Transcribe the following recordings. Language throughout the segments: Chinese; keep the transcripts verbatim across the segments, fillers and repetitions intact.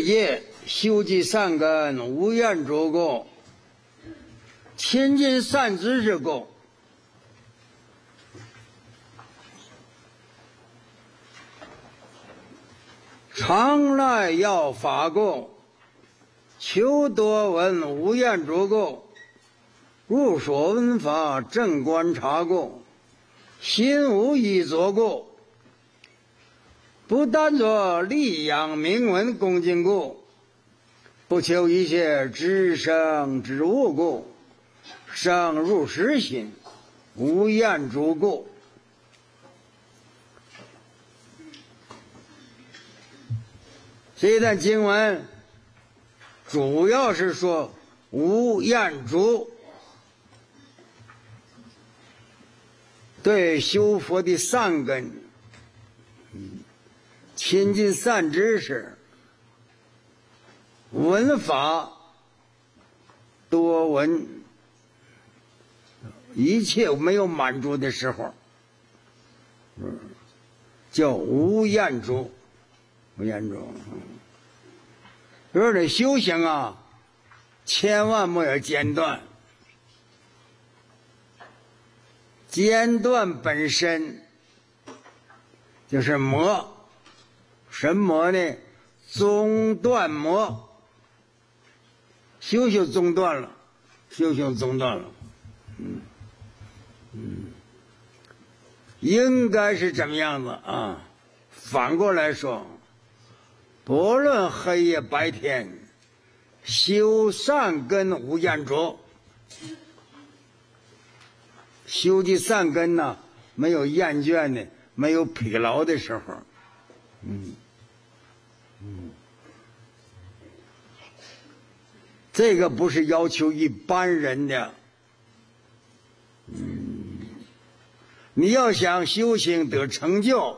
业修集善根，无厌诸垢，亲近善知识垢。常来要法垢，求多闻无厌诸垢，入所闻法正观察垢，心无一作垢。不但作利养名闻恭敬故，不求一切知生之物故，生入实心，无厌诸故。这段经文主要是说无厌诸，对修佛的善根，亲近善知识，闻法多闻，一切没有满足的时候，叫无厌诸，无厌诸。说这修行啊，千万不要间断，间断本身就是魔。什么呢？中断魔，修修中断了，修修中断了，嗯嗯，应该是怎么样子啊？反过来说，不论黑夜白天，修善根无厌诸，修的善根呢，没有厌倦的，没有疲劳的时候，嗯。嗯，这个不是要求一般人的。嗯，你要想修行得成就，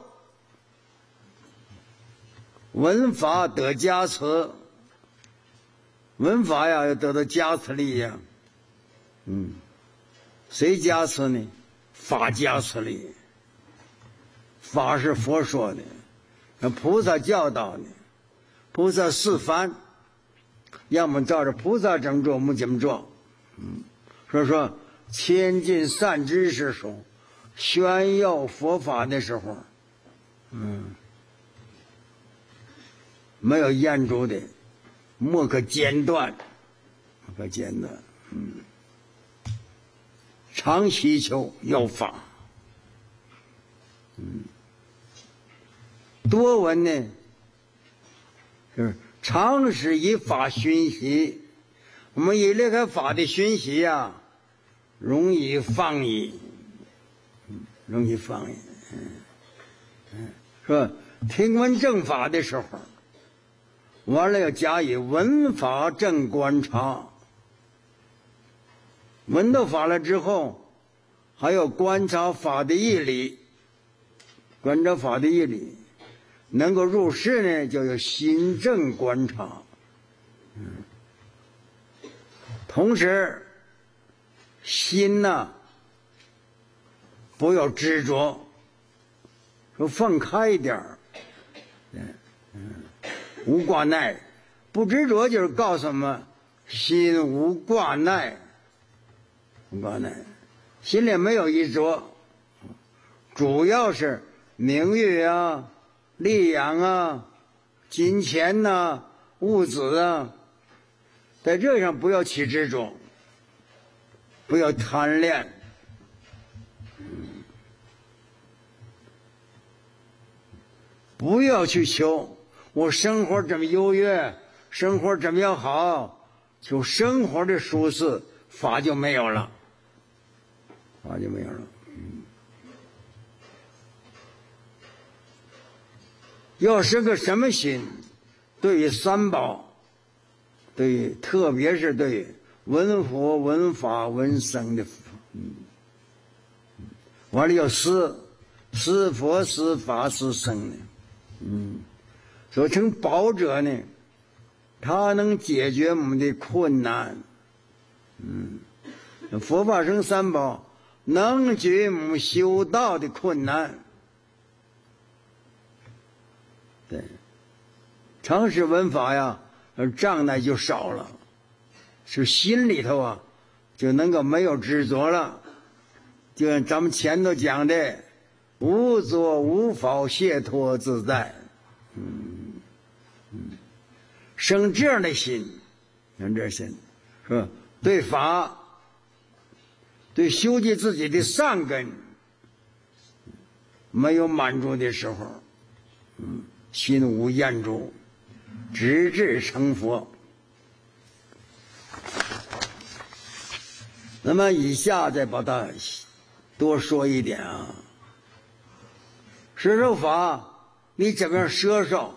闻法得加持，闻法呀要得到加持力呀。嗯，谁加持呢？法加持力。法是佛说的，菩萨教导的。菩萨示范，要么照着菩萨怎么做，我们怎么做。嗯，所以说亲近善知识时候，宣耀佛法的时候，嗯，没有厌诸的，莫可间断，莫可间断。嗯，常祈求要法。嗯，多闻呢？就是常时以法熏习，我们一离开法的熏习呀、啊，容易放逸，容易放逸。嗯嗯，说听闻正法的时候，完了要加以闻法正观察，闻到法了之后，还要观察法的义理，观察法的义理。能够入世呢，就有心正观察。嗯，同时心呢不要执着，说放开一点儿。嗯嗯，无挂碍，不执着就是告诉我们心无挂碍，无挂碍，心里没有一着，主要是名誉啊。利养啊，金钱呐、啊，物质啊，在这上不要起执着，不要贪恋。不要去求我生活怎么优越，生活怎么样好，就生活的舒适，法就没有了，法就没有了。要是个什么心，对于三宝，对于特别是对于闻佛闻法闻僧的，嗯，完了要施施佛施法施僧呢，嗯，所成宝者呢，他能解决我们的困难，嗯，佛法僧三宝能解决我们修道的困难。对， 常识闻法呀，障碍就少了，是心里头啊就能够没有执着了。就像咱们前头讲的，无作无法解脱自在，嗯嗯，生这样的心，生这心，是吧？对法，对修习自己的善根，没有满足的时候，嗯，心无厌足，直至成佛。那么以下再把它多说一点啊。摄受法，你怎么样摄受？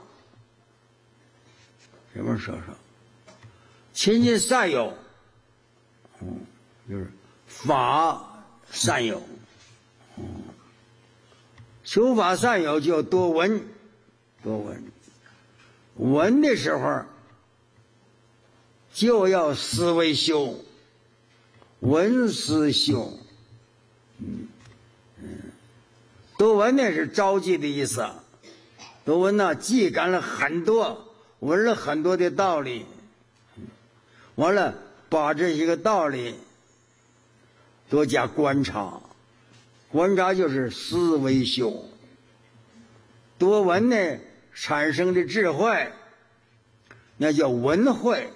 怎么样摄受？亲近善友，嗯，就是法善友，嗯，修法善友就要多闻，多闻。闻的时候就要思维修，闻思修，嗯嗯，多闻呢是着急的意思，多闻呢记感了很多，闻了很多的道理，完了把这些个道理多加观察，观察就是思维修。多闻呢产生的智慧，那叫闻慧。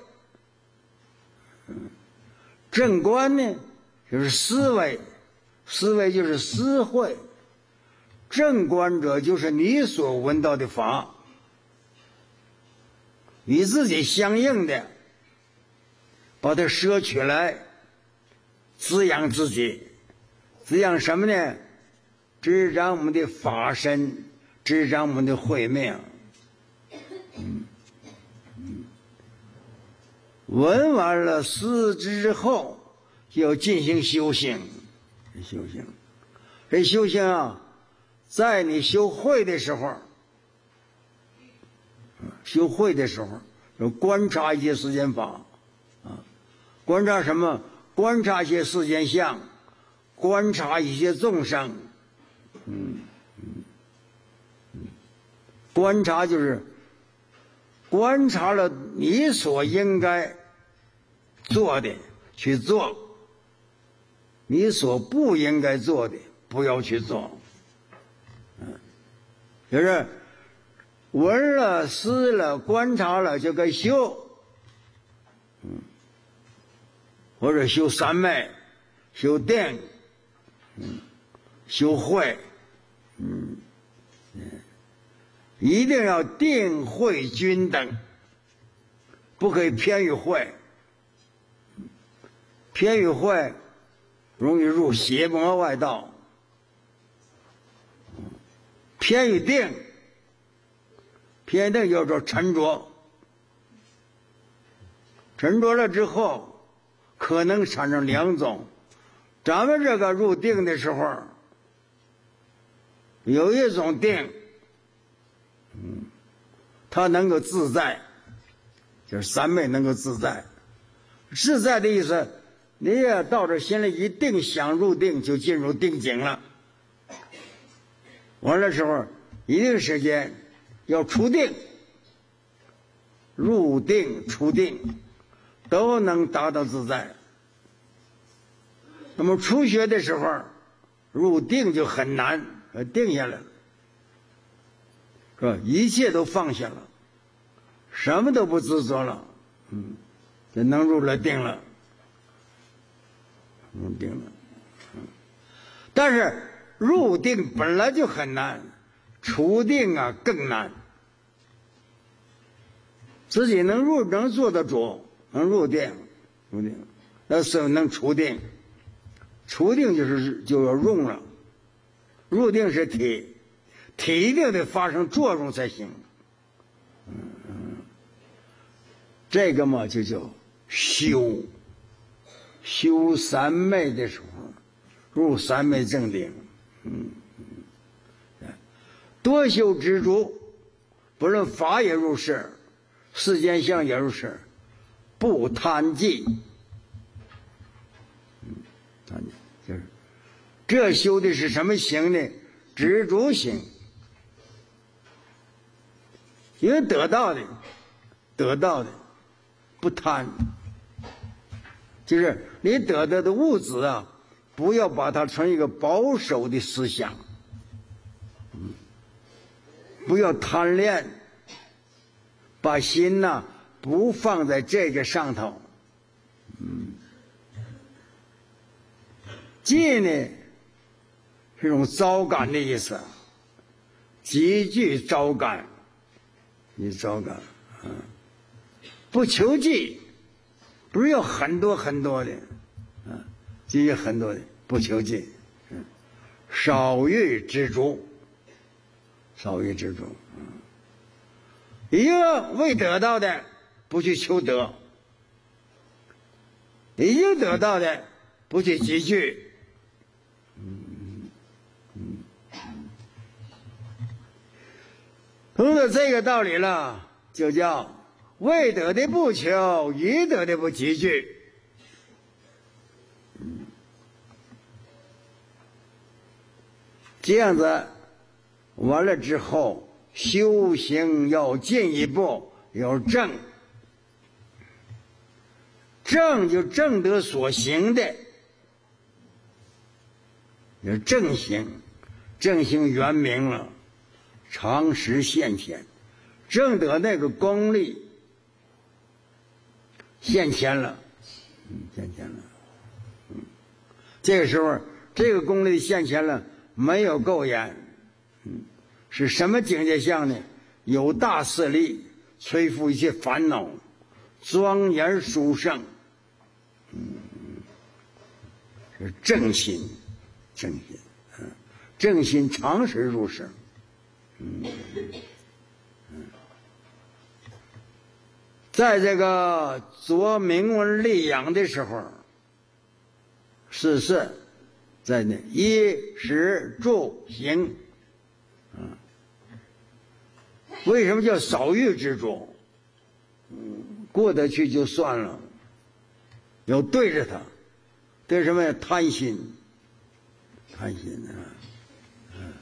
正观呢就是思维，思维就是思慧。正观者就是你所闻到的法，与自己相应的把它摄取来，滋养自己。滋养什么呢？滋长我们的法身，滋长我们的慧命。嗯嗯，闻完了思之后，就要进行修行。修行，这修行啊，在你修慧的时候，修慧的时候，要观察一些世间法啊，观察什么？观察一些世间相，观察一些众生。嗯嗯嗯，观察就是观察了你所应该做的去做，你所不应该做的不要去做。嗯，就是闻了思了观察了就该修，嗯，或者修三昧，修定，嗯，修慧，嗯嗯，一定要定慧均等，不可以偏于慧，偏于慧容易入邪魔外道，偏于定，偏于定叫做沉着，沉着了之后可能产生两种。咱们这个入定的时候，有一种定，嗯，它能够自在，就是三昧能够自在。自在的意思，你也到这心里一定想入定，就进入定境了。完了时候，一定时间要出定，入定出定都能达到自在。那么初学的时候，入定就很难，定下来了，是吧？一切都放下了，什么都不执着了，嗯，就能入了定了，入定了。嗯，但是入定本来就很难，出定啊更难。自己能入能做得住，能入定，入定，那是能出定。出定就是就要用了，入定是体，体一定得发生作用才行。嗯嗯，这个嘛就叫修，修三昧的时候入三昧正定。嗯嗯，多修知足，不论法也如是，世间相也如是，不贪忌。嗯，贪忌。就是这修的是什么行呢？知足行。 因为得到的，得到的不贪，就是你得到的物质啊，不要把它成一个保守的思想，嗯，不要贪恋，把心呐、啊、不放在这个上头，嗯，戒呢是一种招感的意思，极具招感，你招感，嗯，不求忌，不是有很多很多的，嗯，极有很多的，不求忌，嗯，少欲知足，少欲知足，嗯，一个未得到的不去求得，已经得到的不去积聚，嗯嗯，通过这个道理了，就叫未得的不求，已得的不积聚。嗯，这样子完了之后，修行要进一步，要正。正就正得所行的，有正行，正行圆明了，常识现前，正得那个功力现前了，嗯，现前了，嗯，这个时候这个功力现前了，没有垢眼，嗯，是什么境界相呢？有大势力，摧伏一切烦恼，庄严殊胜，嗯，是正心，正心，嗯，正心常识入生，嗯嗯，在这个做明文立养的时候，四事在那衣食住行，嗯，为什么叫少欲知足？嗯，过得去就算了，要对着它，对什么呀？贪心，贪心啊，嗯，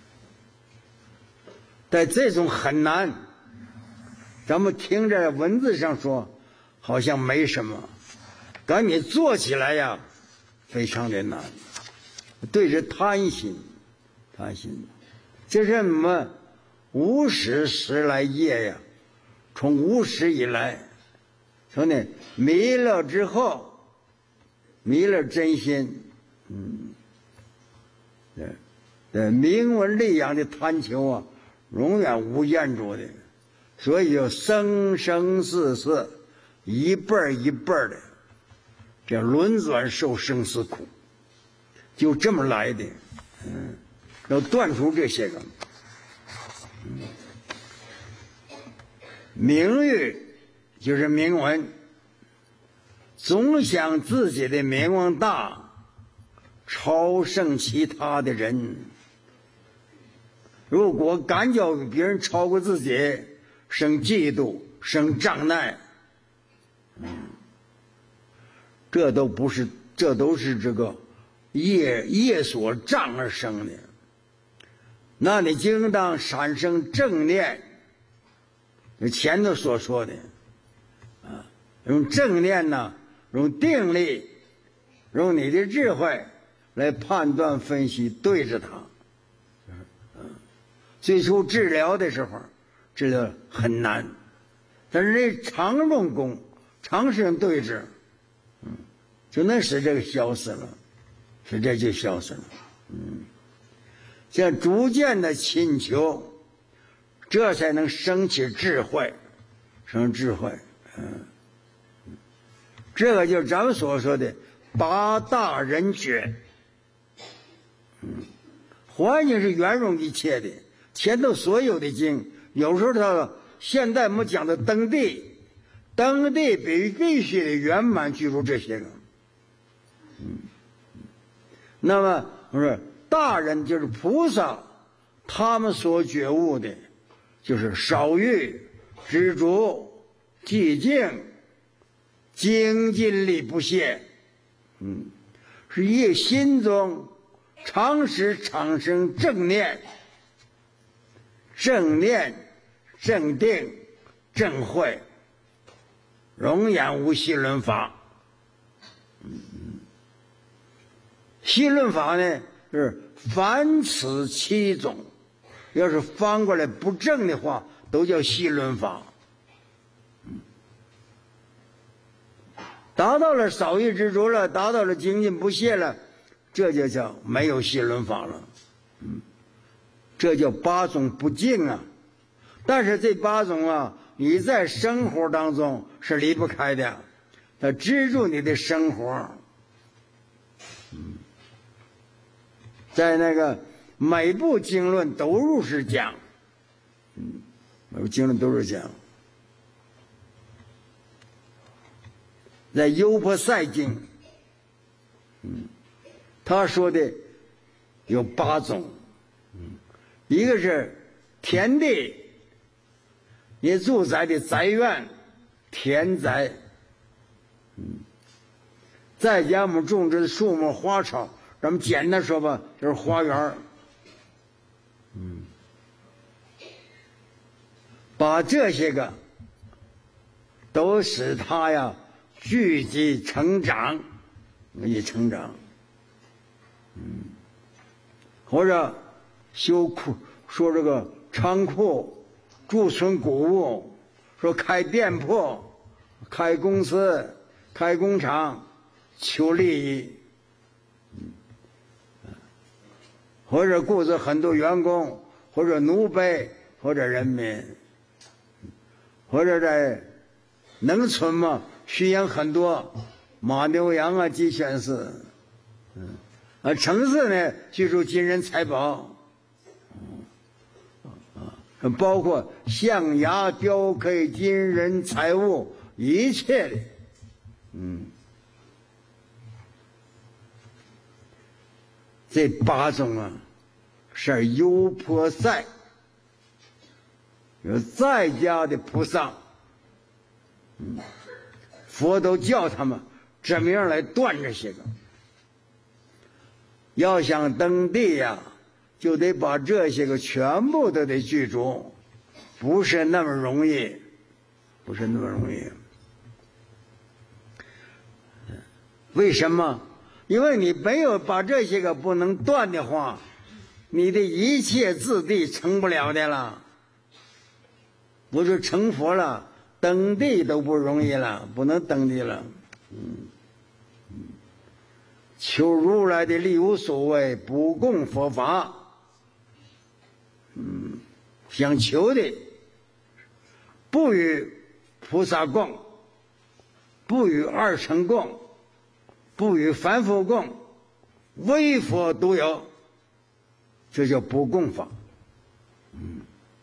但这种很难。咱们听着文字上说，好像没什么，赶紧做起来呀，非常的难。对着贪心，贪心，这是我们无始时来业呀，从无始以来，从那迷了之后，迷了真心，嗯，对，对，明文立养的贪求啊，永远无厌住的，所以就生生世世一辈儿一辈儿的，这轮转受生死苦，就这么来的，嗯，要断除这些个，嗯，名誉就是名闻，总想自己的名望大，超胜其他的人。如果敢叫别人超过自己，生嫉妒，生障碍，嗯，这都不是，这都是这个业业所障而生的。那你应当产生正念，前头所说的啊，用正念呢，用定力，用你的智慧来判断分析，对着它。嗯，最初治疗的时候，治疗很难，但是这常用功，长时间对治，嗯，就能使这个消失了，使这就消失了。嗯，像逐渐的请求，这才能升起智慧，生智慧。嗯，这个就是咱们所说的八大人觉。嗯，环境是圆融一切的，前头所有的经，有时候他现在我们讲的登地，登地必必须得圆满具足这些个。嗯，那么我说大人就是菩萨，他们所觉悟的，就是少欲、知足、寂静、精进力不懈。嗯，是一心中常时产生正念，正念、正定、 正慧，容颜无戏论法。戏论法呢是凡此七种，要是翻过来不正的话，都叫戏论法。达到了少欲知足了，达到了精进不懈了，这就叫没有戏论法了。嗯，这叫八种不净啊。但是这八种啊，你在生活当中是离不开的，它支柱你的生活。嗯，在那个每部经论都如是讲，嗯，每部经论都是讲。在优婆塞经，嗯，他说的有八种，嗯，一个是田地，你住宅的宅院，田宅，嗯，再加我们种植的树木花草，咱们简单说吧，就是花园，嗯，把这些个都使它呀聚集成长，一成长，嗯，或者修库，说这个仓库贮存谷物，说开店铺、开公司、开工厂，求利益，嗯，或者雇着很多员工，或者奴婢，或者人民，或者在农村嘛。驯养很多马牛羊啊鸡犬饲，嗯，啊城市呢居住金银财宝，啊，包括象牙雕刻金银财物一切的，嗯，这八种啊是优婆塞，有在家的菩萨，嗯。佛都叫他们这么样来断这些个，要想登地呀，就得把这些个全部都得具足，不是那么容易，不是那么容易。为什么？因为你没有把这些个不能断的话，你的一切自地成不了的了，不是成佛了。登地都不容易了，不能登地了。嗯，求如来的力无所谓，不共佛法。嗯，想求的，不与菩萨共，不与二乘共，不与凡夫共，唯佛独有，这叫不共法。嗯。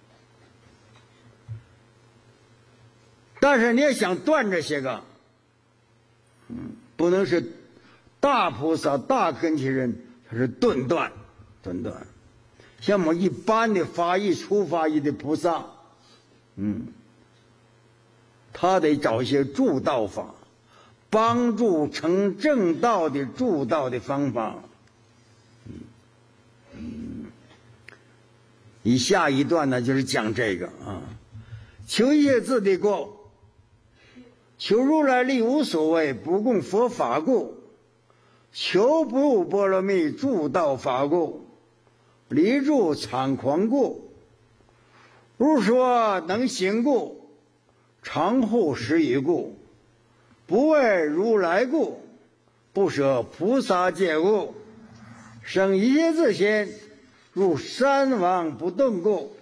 但是你也想断这些个，嗯，不能是大菩萨大根器人，他是顿断，顿断。像我们一般的发意初发意的菩萨，嗯，他得找一些助道法，帮助成正道的助道的方法。嗯嗯，以下一段呢就是讲这个啊，求一切自地过。求如来力无所谓，不共佛法故；求不入波罗蜜，助道法故；离住猖狂故；如说能行故；常护十语故；不为如来故；不舍菩萨戒故；生一切自心，入山王不动故；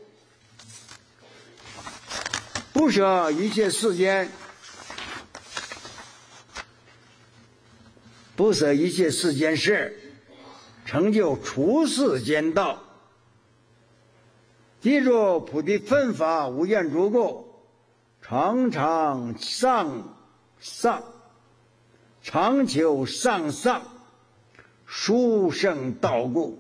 不舍一切世间。不舍一切世间事，成就出世间道。记住菩提分法无厌足故，常常上上，常求上上，殊胜道故。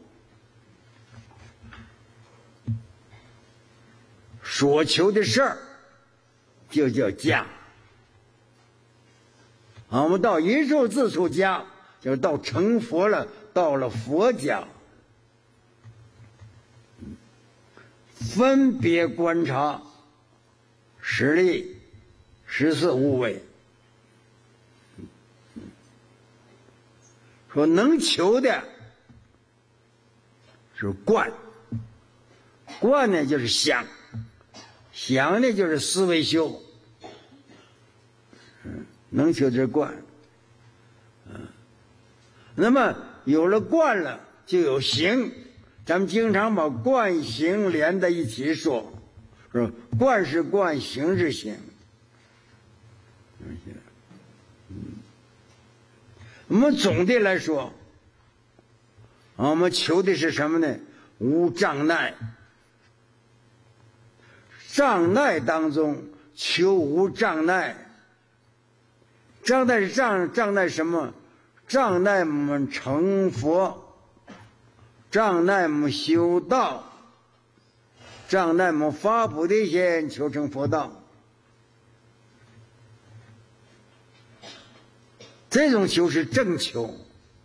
所求的事儿就叫家。啊，我们到一处自处家，就是到成佛了，到了佛家，分别观察实力、十四无为。说能求的是观，观呢就是想，想呢就是思维修。嗯，能求就是观。嗯，那么有了观了，就有行。咱们经常把观行连在一起说，说观是观，行是行。嗯，我们总的来说，我们求的是什么呢？无障碍。障碍当中求无障碍。障碍是障障碍什么？障碍我们成佛，障碍我们修道，障碍我们发菩提心求成佛道。这种求是正求。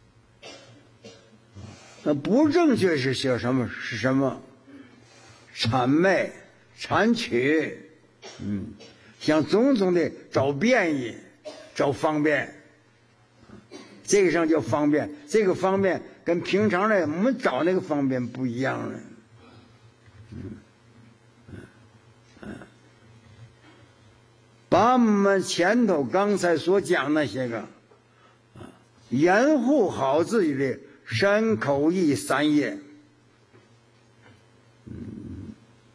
那不正确是叫什么？是什么？谄媚、谄取，嗯，想种种的找便宜、找方便。这个上叫方便，这个方便跟平常的我们找那个方便不一样了。嗯嗯嗯，把我们前头刚才所讲那些个，严护好自己的身口意三业。嗯，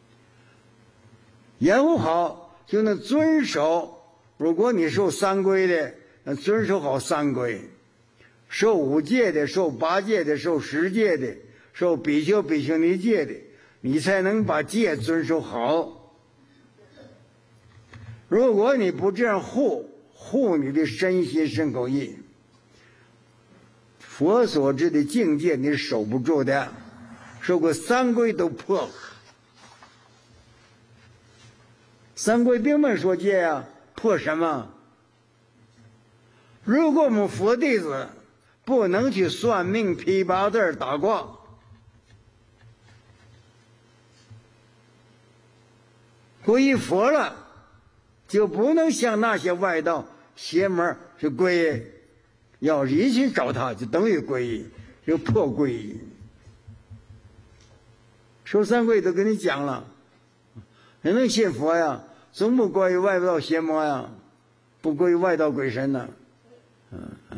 严护好就能遵守。如果你受三规的，那遵守好三规。受五戒的，受八戒的，受十戒的，受比丘比丘尼戒的，你才能把戒遵守好。如果你不这样护护你的身心身口意，佛所知的境界你是守不住的，受过三规都破。三规并没说戒啊，破什么？如果我们佛弟子不能去算命、批八字、打卦，皈依佛了，就不能像那些外道邪门去皈依。要一去找他，就等于皈依，就破皈依。受三规都跟你讲了，谁能信佛呀？总不皈依外道邪魔呀，不皈依外道鬼神呢？嗯嗯。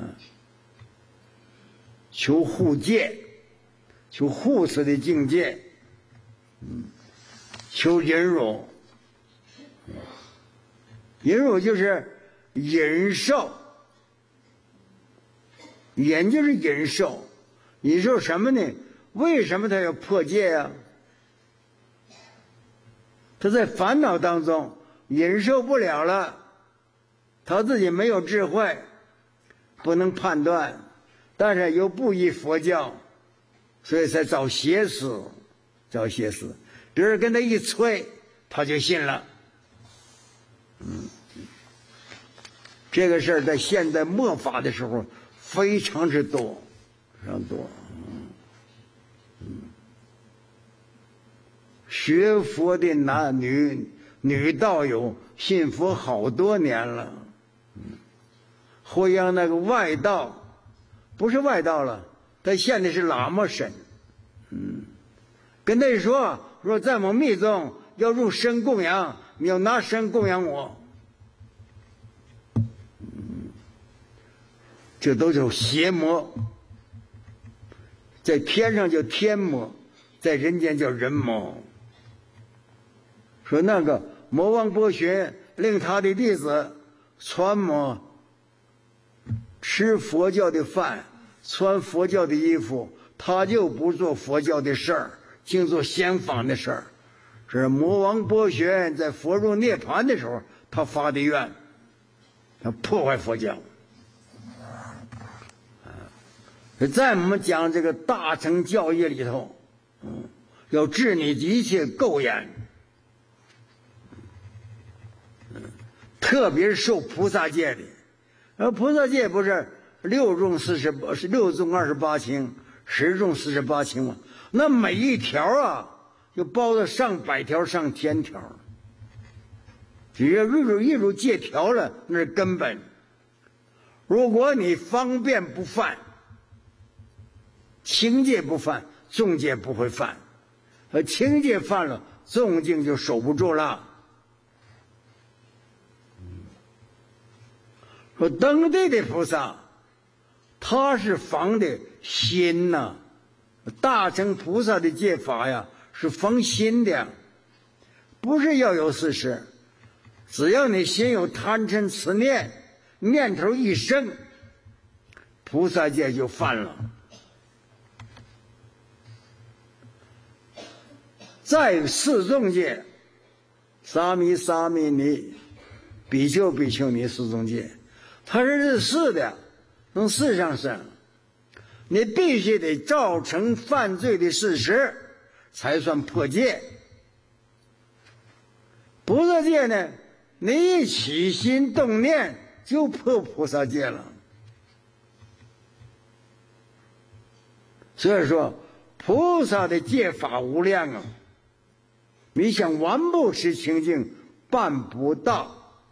求护戒，求护持的境界，嗯，求忍辱，忍辱就是忍受，忍就是忍受，忍受什么呢？为什么他要破戒啊？他在烦恼当中忍受不了了，他自己没有智慧，不能判断。但是又不依佛教，所以才找邪思，找邪思。别人跟他一催，他就信了。嗯，这个事儿在现在末法的时候非常之多，非常多。嗯，学佛的男女女道友信佛好多年了，嗯，会让那个外道。不是外道了，他现在是喇嘛身。嗯，跟他说说在我们密宗要入身供养，你要拿身供养我。嗯，这都是邪魔，在天上叫天魔，在人间叫人魔。说那个魔王波旬令他的弟子传魔。吃佛教的饭，穿佛教的衣服，他就不做佛教的事儿，净做仙法的事儿。这是魔王波旬在佛入涅槃的时候，他发的愿，他破坏佛教。在我们讲这个大乘教义里头，嗯，要治你一切垢眼，嗯，特别是受菩萨戒的。而菩萨戒不是六种四十八，是六种二十八轻，十种四十八轻吗？那每一条啊，就包了上百条、上千条。 只要入入一入戒条了，那是根本。如果你方便不犯，轻戒不犯，重戒不会犯；而轻戒犯了，重戒就守不住了。说登对的菩萨，他是防的心呐、啊，大乘菩萨的戒法呀，是防心的，不是要有事实。只要你心有贪嗔痴念，念头一生，菩萨戒就犯了。再四众戒，沙弥、沙弥尼、比丘、比丘尼四众戒，它是日事的，从事上生，你必须得造成犯罪的事实，才算破戒。菩萨戒呢，你一起心动念就破菩萨戒了。所以说，菩萨的戒法无量啊，你想完不持清净，办不到。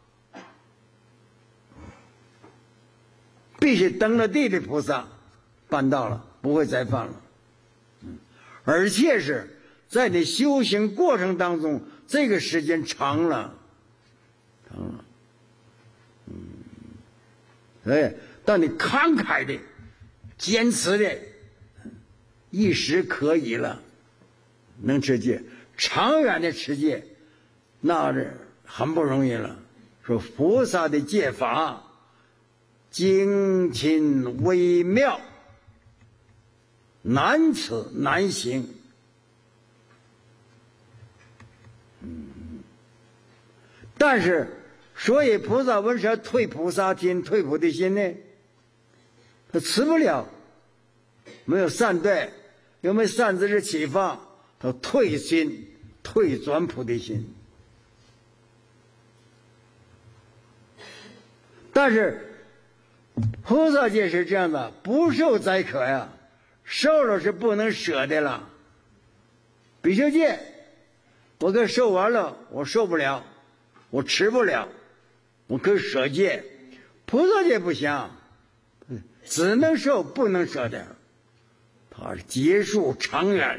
必须登了地的菩萨办到了，不会再犯了。而且是在你修行过程当中，这个时间长了，长了，嗯，哎，当你慷慨的、坚持的，一时可以了，能持戒，长远的持戒，那是很不容易了。说菩萨的戒法精勤微妙，难持难行。嗯，但是，所以菩萨为啥退菩萨心、退菩提心呢？他持不了，没有善对，又没有善知识启发，他退心、退转菩提心。但是菩萨戒是这样的，不受宰可呀，受了是不能舍的了。比丘戒，我给受完了，我受不了，我吃不了，我可以舍戒。菩萨戒不行，只能受不能舍的，它是结束长远，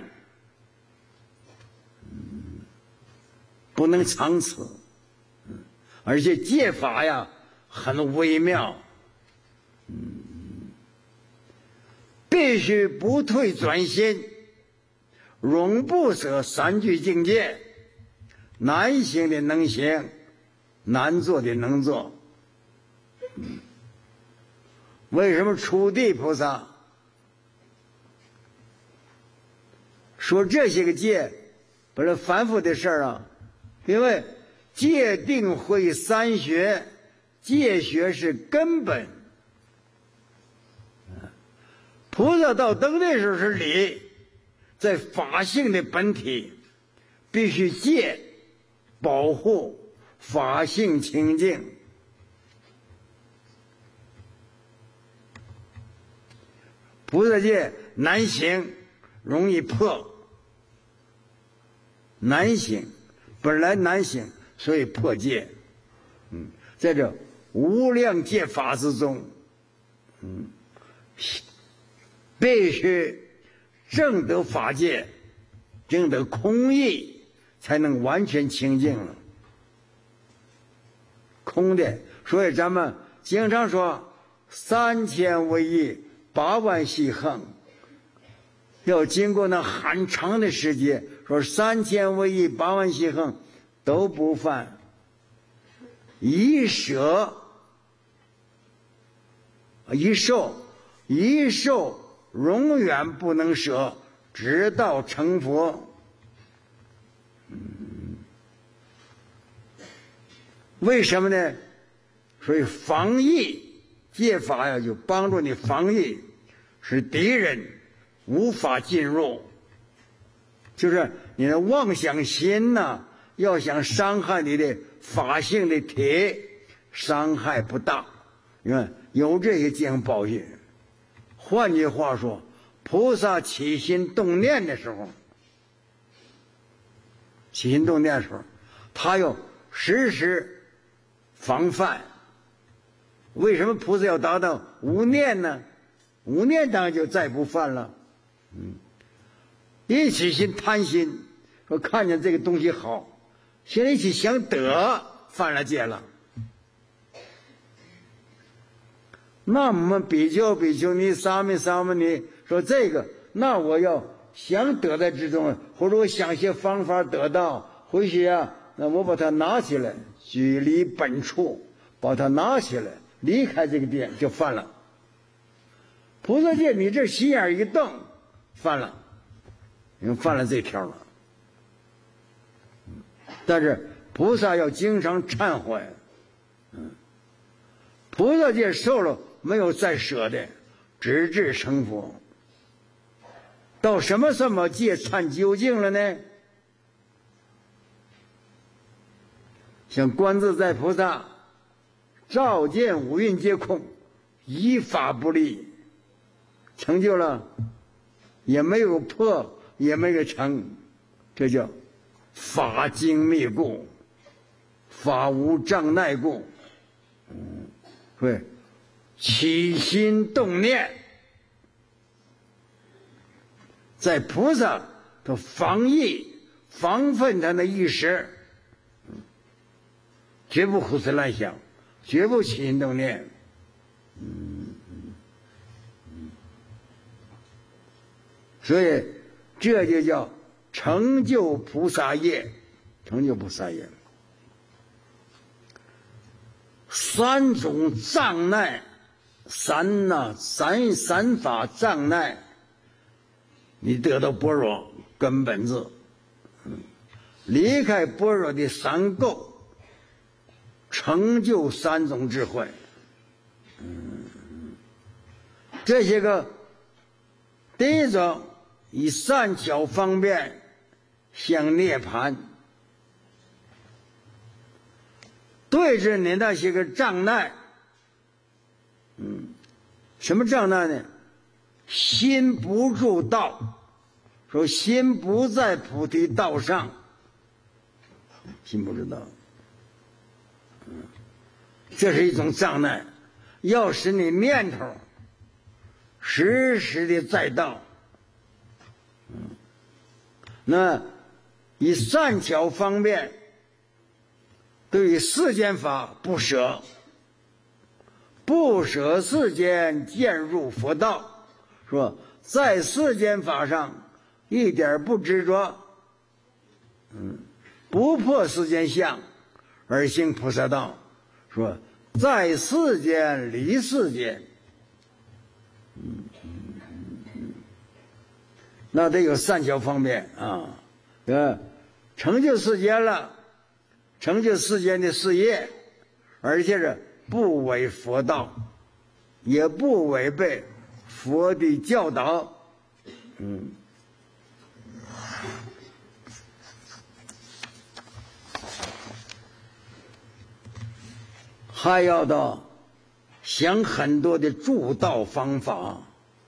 不能长持，而且戒法呀很微妙。嗯，必须不退转心，永不舍三聚境界，难行的能行，难做的能做。嗯，为什么初地菩萨说这些个戒不是反复的事儿啊？因为戒定慧三学，戒学是根本。菩萨到登的时候是理，在法性的本体，必须戒保护法性清净。菩萨戒难行，容易破，难行，本来难行，所以破戒。嗯，在这无量戒法之中，嗯。必须证得法界，证得空义，才能完全清净了。空的，所以咱们经常说三千为一，八万细横，要经过那很长的时间，说三千为一，八万细横都不犯，一舍一受一受永远不能舍，直到成佛。嗯，为什么呢？所以防疫戒法呀，就帮助你防疫，使敌人无法进入。就是你的妄想心呐、啊，要想伤害你的法性的体，伤害不大，因为有这些经保佑。换句话说，菩萨起心动念的时候，起心动念的时候，他要时时防范。为什么菩萨要达到无念呢？无念当然就再不犯了。嗯，一起心贪心，说看见这个东西好，现在一起想得，犯了戒了。那我们比丘、比丘尼、沙弥、沙弥尼说这个，那我要想得在之中，或者我想一些方法得到，回去啊，那我把它拿起来，距离本处，把它拿起来，离开这个点就犯了。菩萨戒你这心眼一瞪，犯了，你犯了这条了。但是菩萨要经常忏悔，嗯，菩萨戒受了没有再舍的，直至成佛。到什么什么戒参究竟了呢？像观自在菩萨，照见五蕴皆空，一法不立，成就了，也没有破，也没有成，这叫法精密故，法无障碍故。嗯，对，起心动念，在菩萨的防疫防范他的意识，绝不胡思乱想，绝不起心动念。嗯嗯嗯，所以这就叫成就菩萨业，成就菩萨业。三种障碍，三呐、啊，三三法障碍，你得到般若根本智，嗯，离开般若的三垢，成就三种智慧。嗯，这些个，第一种以善巧方便向涅槃，对着你那些个障碍，嗯，什么障碍呢？心不入道，说心不在菩提道上，心不知道，嗯，这是一种障碍，要使你念头时时的在道。嗯，那以善巧方便，对于世间法不舍，不舍世间渐入佛道，说在世间法上一点不执着，嗯，不破世间相而行菩萨道，说在世间离世间，嗯嗯嗯，那得有善巧方便啊，呃，成就世间了，成就世间的事业，而且是不违佛道，也不违背佛的教导，嗯。还要到想很多的助道方法，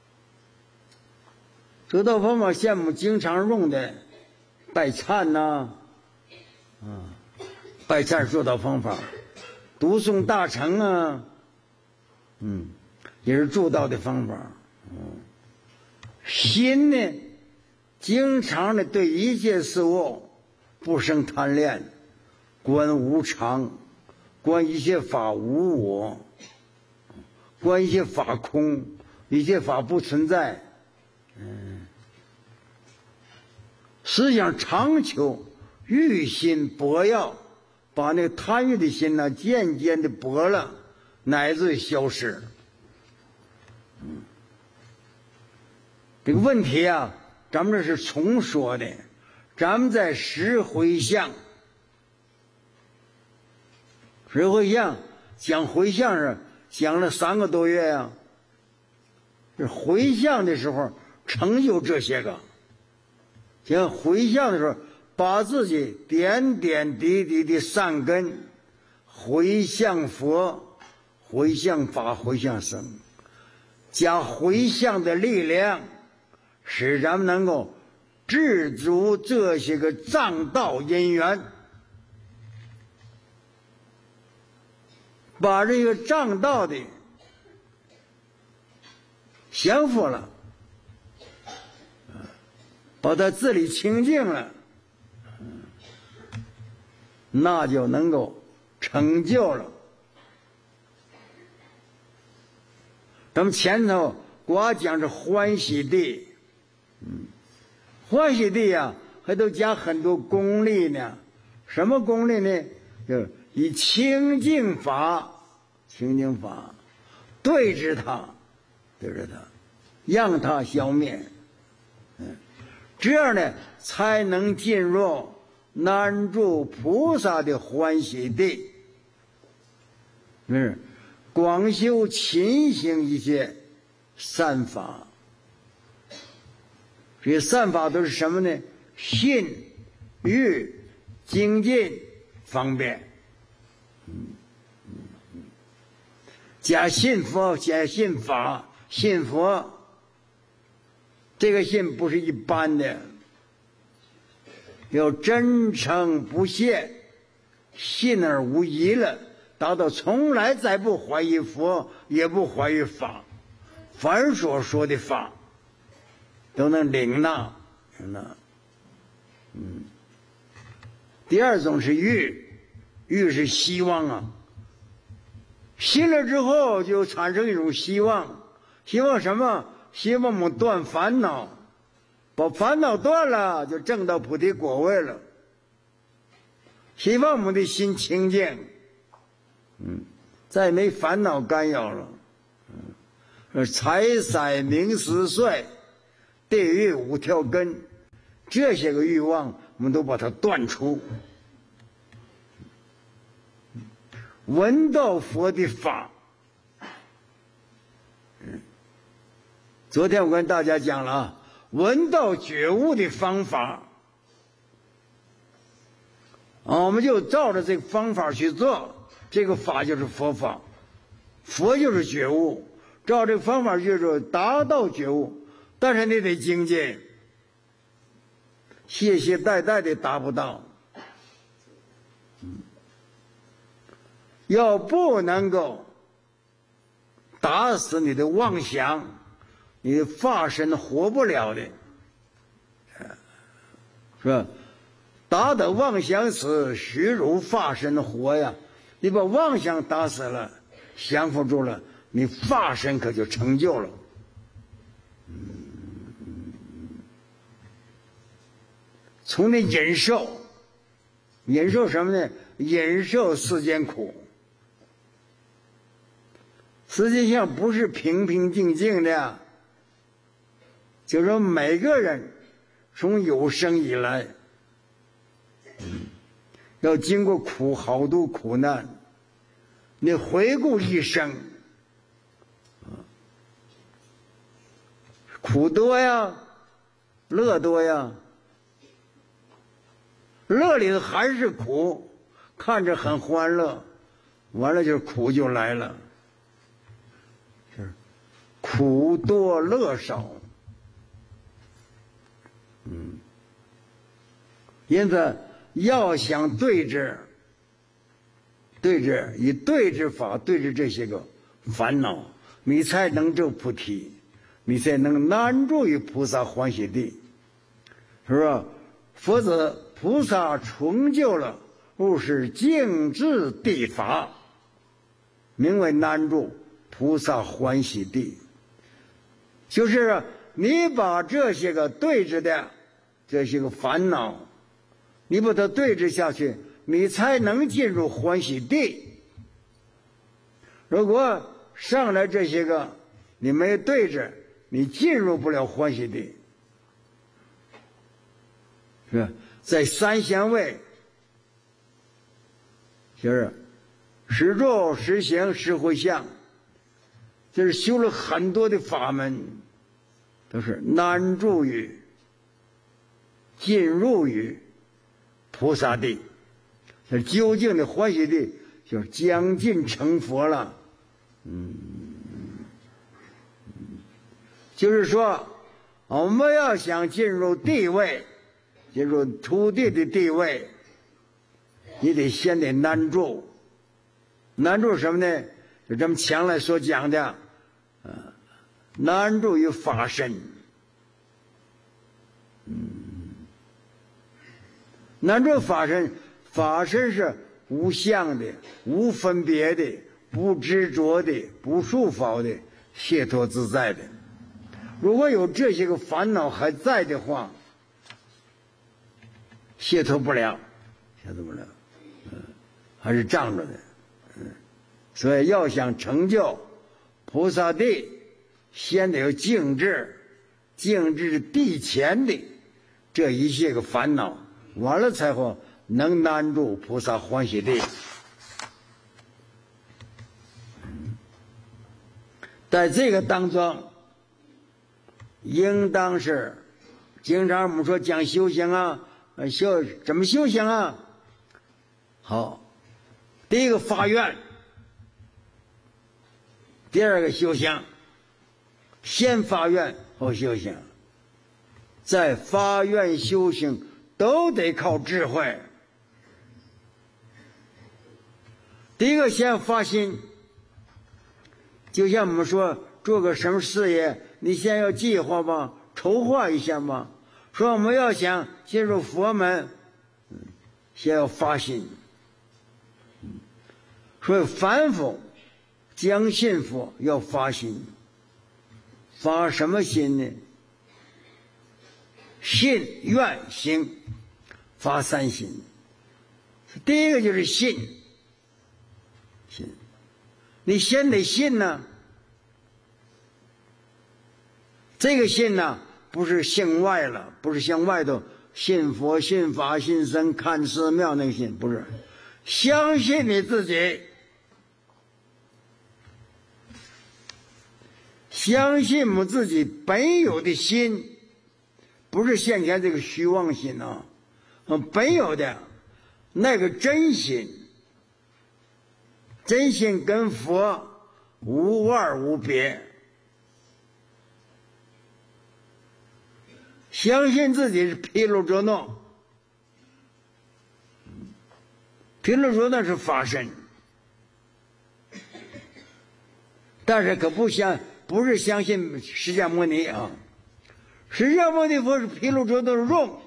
助道方法像我们经常用的拜忏呐，啊，拜忏助道方法，读诵大乘啊，嗯，也是助道的方法。嗯，心呢，经常的对一切事物不生贪恋，观无常。观一切法无我，观一切法空，一切法不存在，嗯，思想长久，欲心薄要，把那个贪欲的心呢，渐渐的薄了，乃至消失。嗯，这个问题啊，咱们这是重说的，咱们在十回向。十回向讲回向是讲了三个多月呀、啊，这回向的时候成就这些个，讲回向的时候把自己点点滴滴的善根回向佛、回向法、回向僧，加回向的力量，使咱们能够制足这些个障道因缘。 把这个障道的降服了，把他自理清净了，那就能够成就了。咱们前头光讲是欢喜地，嗯，欢喜地呀、啊，还都讲很多功力呢。什么功力呢？就是以清净法，清净法对治它，对治它，让它消灭。嗯，这样呢，才能进入南住菩萨的欢喜地。是广修勤行一切善法。这些善法都是什么呢？信、欲、精进、方便。嗯嗯，加信佛，加信法，信佛。这个信不是一般的，要真诚不懈，信而无疑了，达到从来再不怀疑佛，也不怀疑法，凡所说的法都能领纳，领纳。嗯。第二种是欲，欲是希望啊，信了之后就产生一种希望，希望什么？希望我们断烦恼，把烦恼断了，就证到菩提果位了。希望我们的心清净，嗯，再没烦恼干扰了。嗯，财色名食睡，地狱五条根，这些个欲望我们都把它断除。闻到佛的法，嗯，昨天我跟大家讲了啊，闻到觉悟的方法啊，我们就照着这个方法去做，这个法就是佛法，佛就是觉悟，照这个方法去做，达到觉悟。但是你得精进，懈懈怠怠的达不到。嗯，要不能够打死你的妄想，你的法身活不了的，是吧？打得妄想死，虚如法身活呀！你把妄想打死了，降服住了，你法身可就成就了。从那忍受，忍受什么呢？忍受世间苦。世界上不是平平静静的，就说每个人从有生以来，嗯，要经过苦好多苦难。你回顾一生，苦多呀，乐多呀。乐里头还是苦，看着很欢乐，完了就是苦就来了。是苦多乐少。嗯，因此要想对治，对治以对治法对治这些个烦恼，你才能证菩提，你才能难住于菩萨欢喜地，是吧？否则菩萨成就了不是静智地法，名为难住菩萨欢喜地。就是你把这些个对治的这些个烦恼，你把它对治下去，你才能进入欢喜地。如果上来这些个你没对治，你进入不了欢喜地，是吧？在三贤位，就是实住实行实回向，就是修了很多的法门，都是难住于进入于菩萨地。那究竟的欢喜地就是将近成佛了。嗯，就是说我们要想进入地位，进入土地的地位，你得先得难住， 难住什么呢？就这么前来所讲的，呃，难住于法身。嗯，难住法身，法身是无相的、无分别的、不执着的、不束缚的、解脱自在的。如果有这些个烦恼还在的话，解脱不了，解脱不了，嗯，还是障着的，嗯，所以要想成就菩萨地，先得有静智，静智地前的这一些个烦恼，完了才会能难住菩萨欢喜地。在这个当中，应当是经常我们说讲修行啊，修怎么修行啊？好，第一个发愿，第二个修行，先发愿后修行。在发愿修行都得靠智慧。第一个先发心，就像我们说做个什么事业，你先要计划吧，筹划一下吧。说我们要想进入佛门，先要发心。所以凡夫将信佛要发心，发什么心呢？信愿行，发三心。第一个就是信，信，你先得信呢。这个信呢，不是向外了，不是向外头信佛、信法、信僧、看寺庙那个信，不是，相信你自己，相信我们自己本有的心。不是现前这个虚妄心啊，本有的那个真心，真心跟佛无二无别。相信自己是毗卢遮那，毗卢遮那是法身，但是可不相不是相信释迦牟尼啊。释迦牟尼佛是毗卢遮那的肉，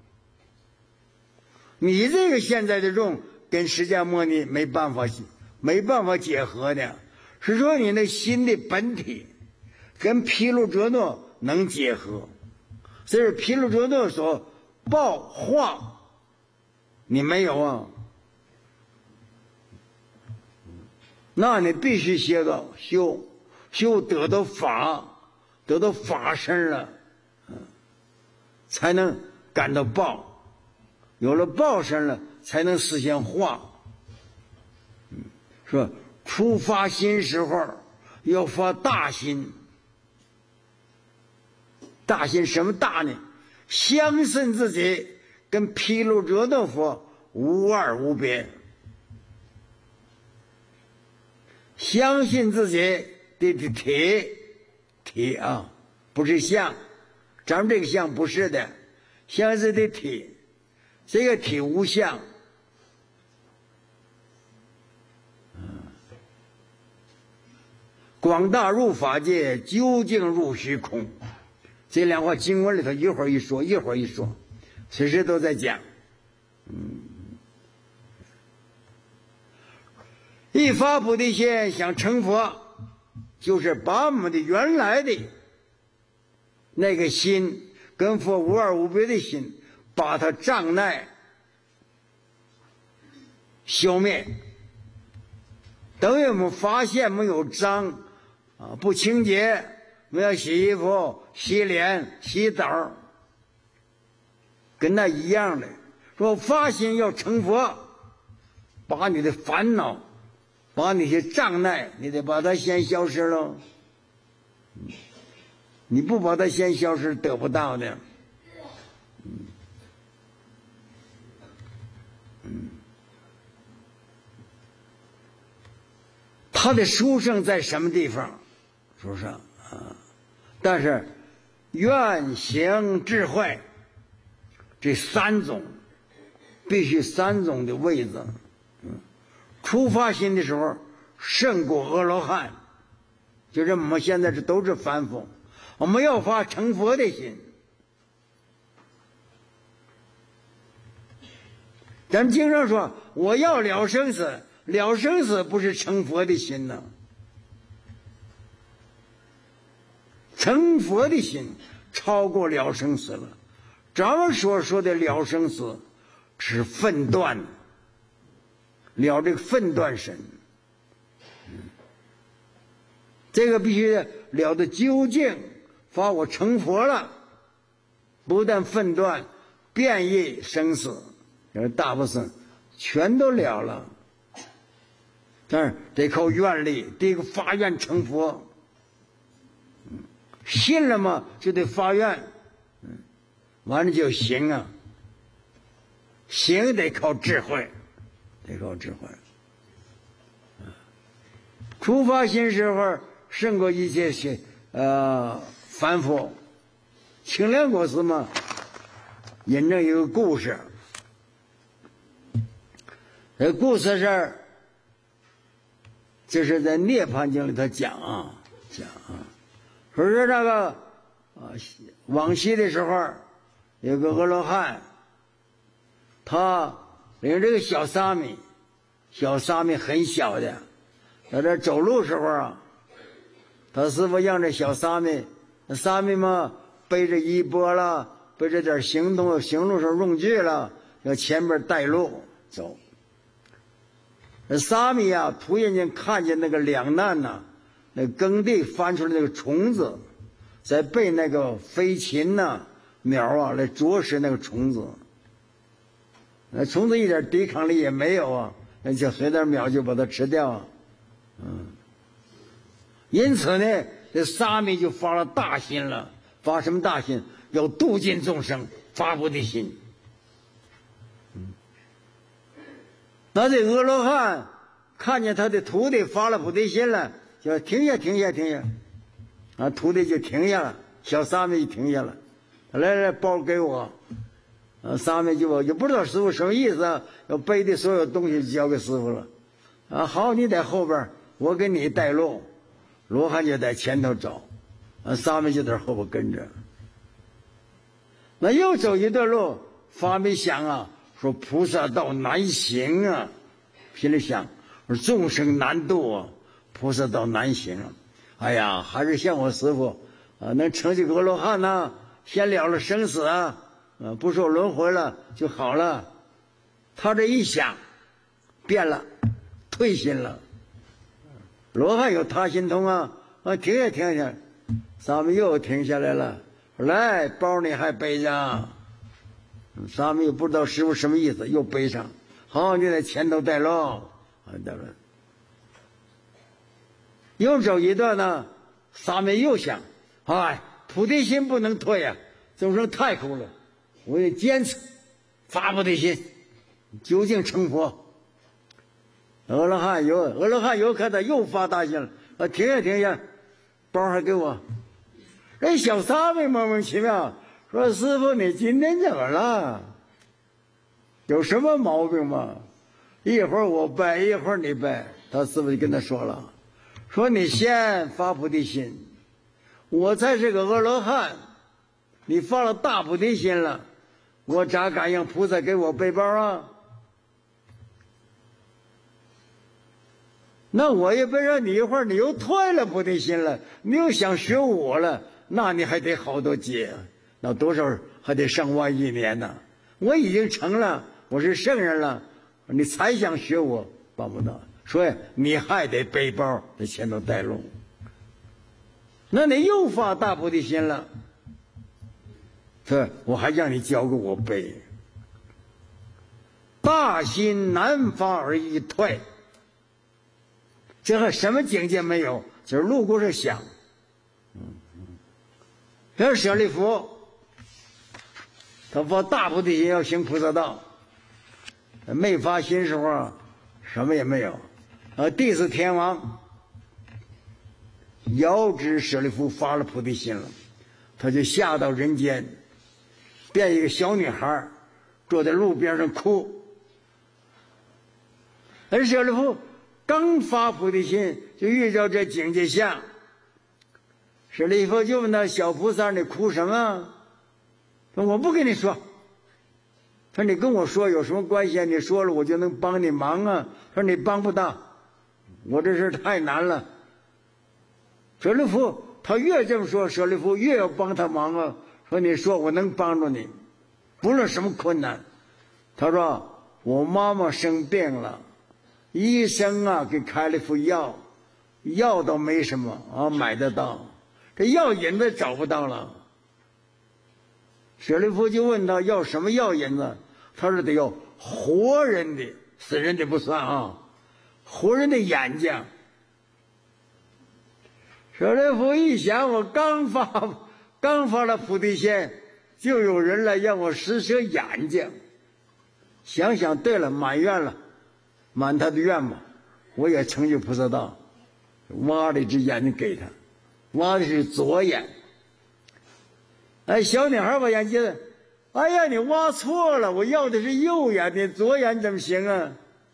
你这个现在的肉跟释迦牟尼没办法没办法结合的，是说你那心的本体跟毗卢遮那能结合，这是毗卢遮那所报化，你没有啊？那你必须学到修修得到法，得到法身了。才能感到报，有了报身了，才能实现化。嗯，说初发心时候要发大心，大心什么大呢？相信自己跟毗卢遮那佛无二无别，相信自己的体体啊，不是相。咱们这个相不是的，相是的体，这个体无相。广大入法界，究竟入虚空。这两话经文里头一会儿一说，一会儿一说，随时都在讲。嗯，一发菩提心想成佛，就是把我们的原来的那个心跟佛无二无别的心，把它障碍消灭。等于我们发现没有脏啊，不清洁，没有洗衣服、洗脸、洗澡，跟那一样的。说发心要成佛，把你的烦恼，把那些障碍，你得把它先消失了。你不把它先消失，得不到的。嗯，嗯，他的殊胜在什么地方？殊胜啊！但是愿行智慧这三种，必须三种的位置。嗯， 初发心的时候胜过阿罗汉，就是我们现在这都是凡夫，我们要发成佛的心。咱们经常说我要了生死，了生死不是成佛的心呢。成佛的心超过了生死了。咱们所说的了生死是分段，了这个分段身，这个必须了得究竟，发我成佛了，不但分段变异生死，就是大部分全都了了。但是得靠愿力，得发愿成佛。信了嘛，就得发愿，完了就行啊。行得靠智慧，得靠智慧。初发心时候胜过一切些呃凡夫。清凉国师嘛，引证一个故事。这故事是就是在《涅槃经》里头讲啊讲啊，说是那个啊往昔的时候，有个阿罗汉，他领这个小沙弥，小沙弥很小的，在这走路时候啊，他师父让这小沙弥，那沙弥嘛背着衣钵了，背着点行动行路上用具了，要前面带路走。那沙弥啊，突然间看见那个两难呐、啊，那耕地翻出来那个虫子，在被那个飞禽呐、啊、鸟啊来啄食那个虫子。那虫子一点抵抗力也没有啊，那就随点秒就把它吃掉啊。嗯，因此呢，这沙弥就发了大心了。发什么大心？要度尽众生，发菩提心。嗯，那这阿罗汉看见他的徒弟发了菩提心了，就停下，停下，停下。啊，徒弟就停下了，小沙弥就停下了。来来，包给我。啊，沙弥就也不知道师傅什么意思啊，要背的所有东西交给师傅了。啊，好，你在后边，我给你带路。罗汉就在前头走，啊，沙弥就在后边跟着。那又走一段路，发没想啊，说菩萨道难行啊，心里想，说众生难度啊，菩萨道难行啊。哎呀，还是像我师傅啊，能成就阿罗汉呐，先了了生死啊。啊，不受轮回了就好了。他这一想，变了，退心了。罗汉有他心通啊，啊，停下停下，沙弥又停下来了。来，包你还背着。沙弥不知道师傅什么意思，又背上。好，你在前头带路。啊，带路。又走一段呢，沙弥又想，哎，菩提心不能退啊，众生太苦了。我得坚持发菩提心，究竟成佛。阿罗汉有阿罗汉有看他又发大心了，啊，停下停下，包还给我。那小沙弥莫名其妙说：“师傅，你今天怎么了？有什么毛病吗？一会儿我背，一会儿你背。”他师傅就跟他说了，说你先发菩提心，我才是个阿罗汉，你发了大菩提心了。我咋敢让菩萨给我背包啊？那我也不让你一会儿你又退了菩提心了，你又想学我了，那你还得好多劫，那多少还得上万亿年呢。我已经成了，我是圣人了，你才想学我，办不到。所以你还得背包在前头带路。那你又发大菩提心了。这我还让你教给我背，大心难发而易退，这还什么境界没有？就是路过这想，嗯，这舍利弗，他发大菩提心要行菩萨道，没发心时候啊，什么也没有。啊，第四天王遥知舍利弗发了菩提心了，他就下到人间。变一个小女孩坐在路边上哭， 而舍利弗刚发菩提心，就遇到这境界相。舍利弗就问他：“小菩萨，你哭什么？”说：“我不跟你说。”他说：“你跟我说有什么关系啊？你说了我就能帮你忙啊。”他说：“你帮不大，我这事太难了。”舍利弗他越这么说，舍利弗越要帮他忙啊。说：“你说我能帮助你，不论什么困难。”他说：“我妈妈生病了，医生啊给开了副药，药倒没什么啊，买得到，这药引子找不到了。”舍利弗就问他要什么药引子，他说得要活人的，死人的不算啊，活人的眼睛。舍利弗一想，我刚发刚发了菩提心，就有人来让我施舍眼睛，想想对了，满愿了，满他的愿吧，我也成就菩萨道，挖了一只眼睛给他，挖的是左眼。哎，小女孩把眼睛，哎呀，你挖错了，我要的是右眼，你左眼怎么行啊？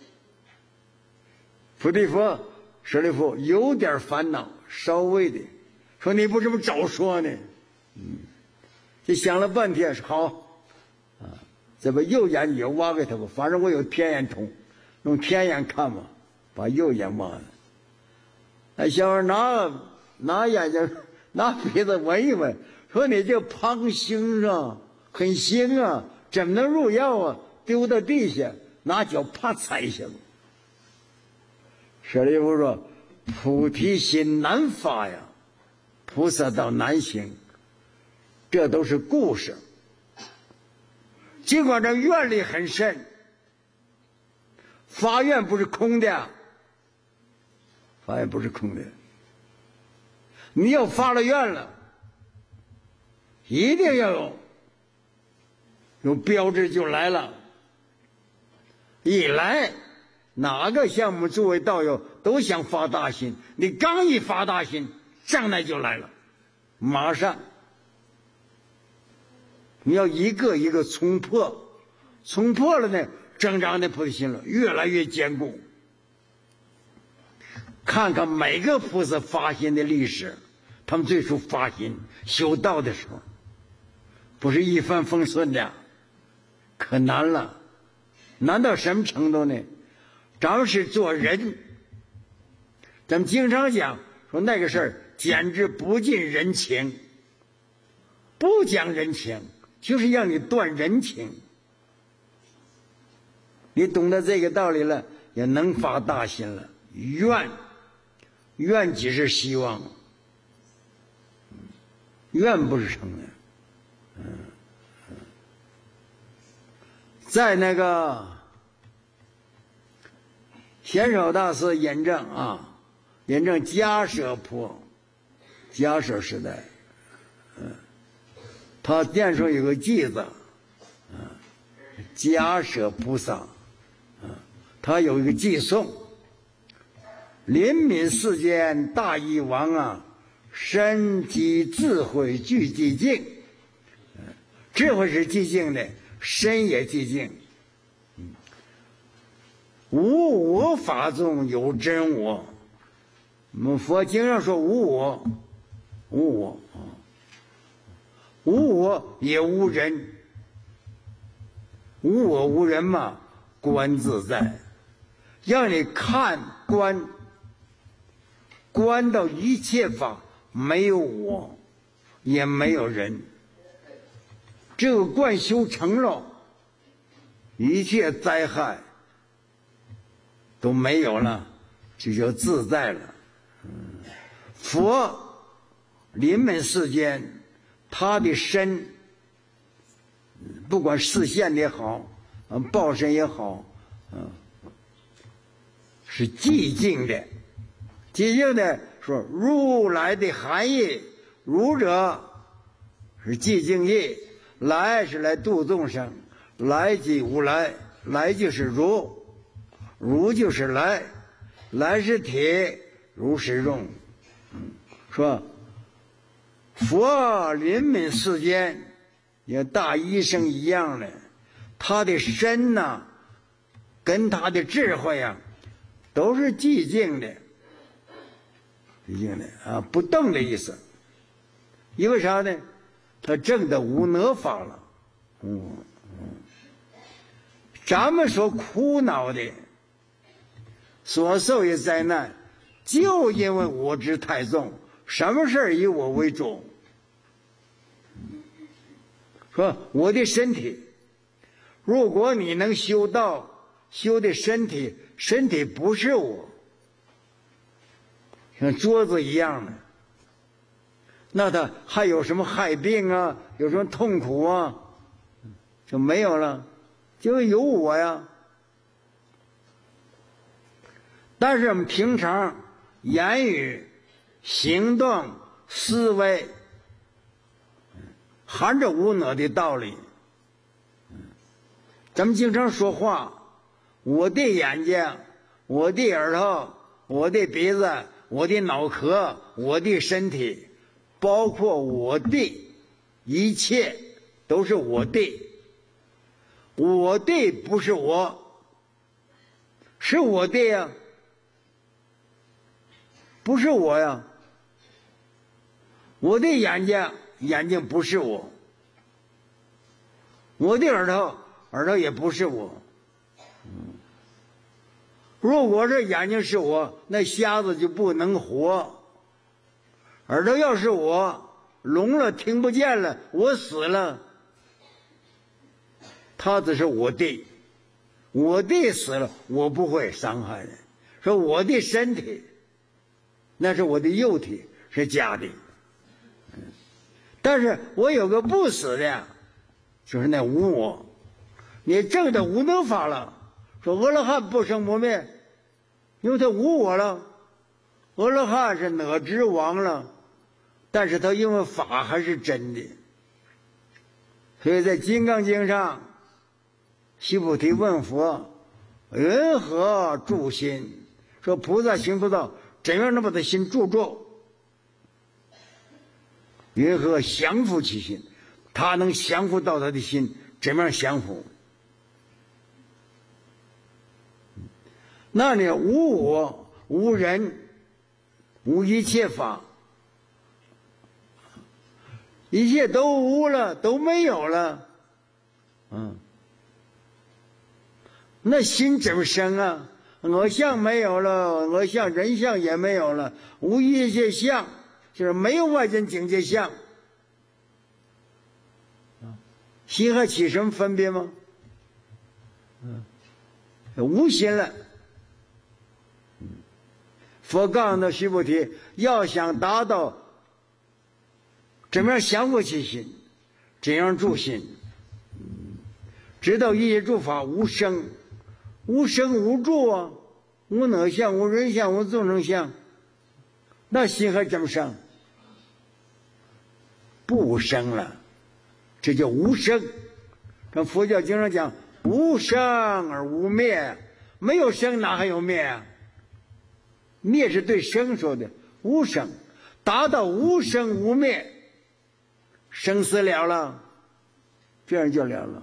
菩提佛舍利弗有点烦恼，稍微的说：“你不这么早说呢？”嗯，就想了半天，说：“好啊，再把右眼也挖给他吧，反正我有天眼通，用天眼看嘛，把右眼挖了。”哎，小孩拿拿眼睛拿鼻子闻一闻，说：“你这胖腥啊，很腥啊，怎么能入药啊？”丢到地下，拿脚啪踩一下。舍利弗说：“菩提心难发呀，菩萨道难行，这都是故事。尽管这愿力很深，发愿不是空的，发愿不是空的。你要发了愿了，一定要有有标志就来了。一来，哪个项目诸位道友都想发大心，你刚一发大心，障碍就来了，马上你要一个一个冲破，冲破了呢，增长的菩提心了，越来越坚固。看看每个菩萨发心的历史，他们最初发心修道的时候，不是一帆风顺的，可难了。难到什么程度呢？咱们是做人，咱们经常讲说那个事儿简直不近人情，不讲人情，就是让你断人情。你懂得这个道理了，也能发大心了。愿愿即是希望，愿不是成的。嗯，在那个贤首大师引证啊，引证迦舍婆，迦舍时代，嗯，他殿上有个偈子，嗯，迦舍菩萨，嗯，他有一个偈颂：临悯世间大义王啊，身及智慧俱寂静。智慧是寂静的，身也寂静。无我法中有真我，我们佛经上说无我，无我啊，无我也无人，无我无人嘛，观自在，让你看观，观到一切法没有我，也没有人。这个观修成了，一切灾害都没有了，就叫自在了。佛临悯世间，他的身不管视线也好，报身也好，是寂静的。寂静的说如来的含义，如者是寂静义，来是来度众生，来即无来，来就是如，如就是来，来是体，如是用。说佛临悯世间，也大医生一样的，他的身呢，跟他的智慧啊， 都是寂静的，寂静的啊，不动的意思。因为啥呢？他证得无我法了。嗯嗯，咱们所苦恼的、所受的灾难，就因为我执太重，什么事儿以我为主。说我的身体，如果你能修道，修的身体，身体不是我，像桌子一样的，那他还有什么害病啊，有什么痛苦啊，就没有了，就有我呀。但是我们平常言语、行动、思维含着无我的道理。咱们经常说话，我的眼睛，我的耳朵，我的鼻子，我的脑壳，我的身体，包括我的一切都是我的。我的不是我，是我的呀，不是我呀。我的眼睛，眼睛不是我；我的耳朵，耳朵也不是我。如果这眼睛是我，那瞎子就不能活；耳朵要是我，聋了听不见了，我死了，他只是我的，我的死了，我不会伤害人。说我的身体，那是我的肉体，是假的。但是我有个不死的，就是那无我。你证得无我法了，说阿罗汉不生不灭，因为他无我了。阿罗汉是哪知亡了，但是他因为法还是真的。所以在《金刚经》上，须菩提问佛：云何住心？说菩萨行菩萨，怎样能把他心住住？云何降伏其心？他能降伏到他的心，怎么样降伏？那里无我、无人、无一切法，一切都无了，都没有了。嗯，那心怎么生啊？我相没有了，我相人相也没有了，无一切相，就是没有外境境界相。心还起什么分别吗？嗯，无心了。佛告诉那须菩提，要想达到怎么样降伏其心，怎样住心，知道一切诸法无生，无生无住啊，无我相，无人相，无众生相，那心还怎么生？不生了，这叫无生。这佛教经常讲无生而无灭，没有生哪还有灭啊？灭是对生说的，无生，达到无生无灭，生死了了，这样就了了。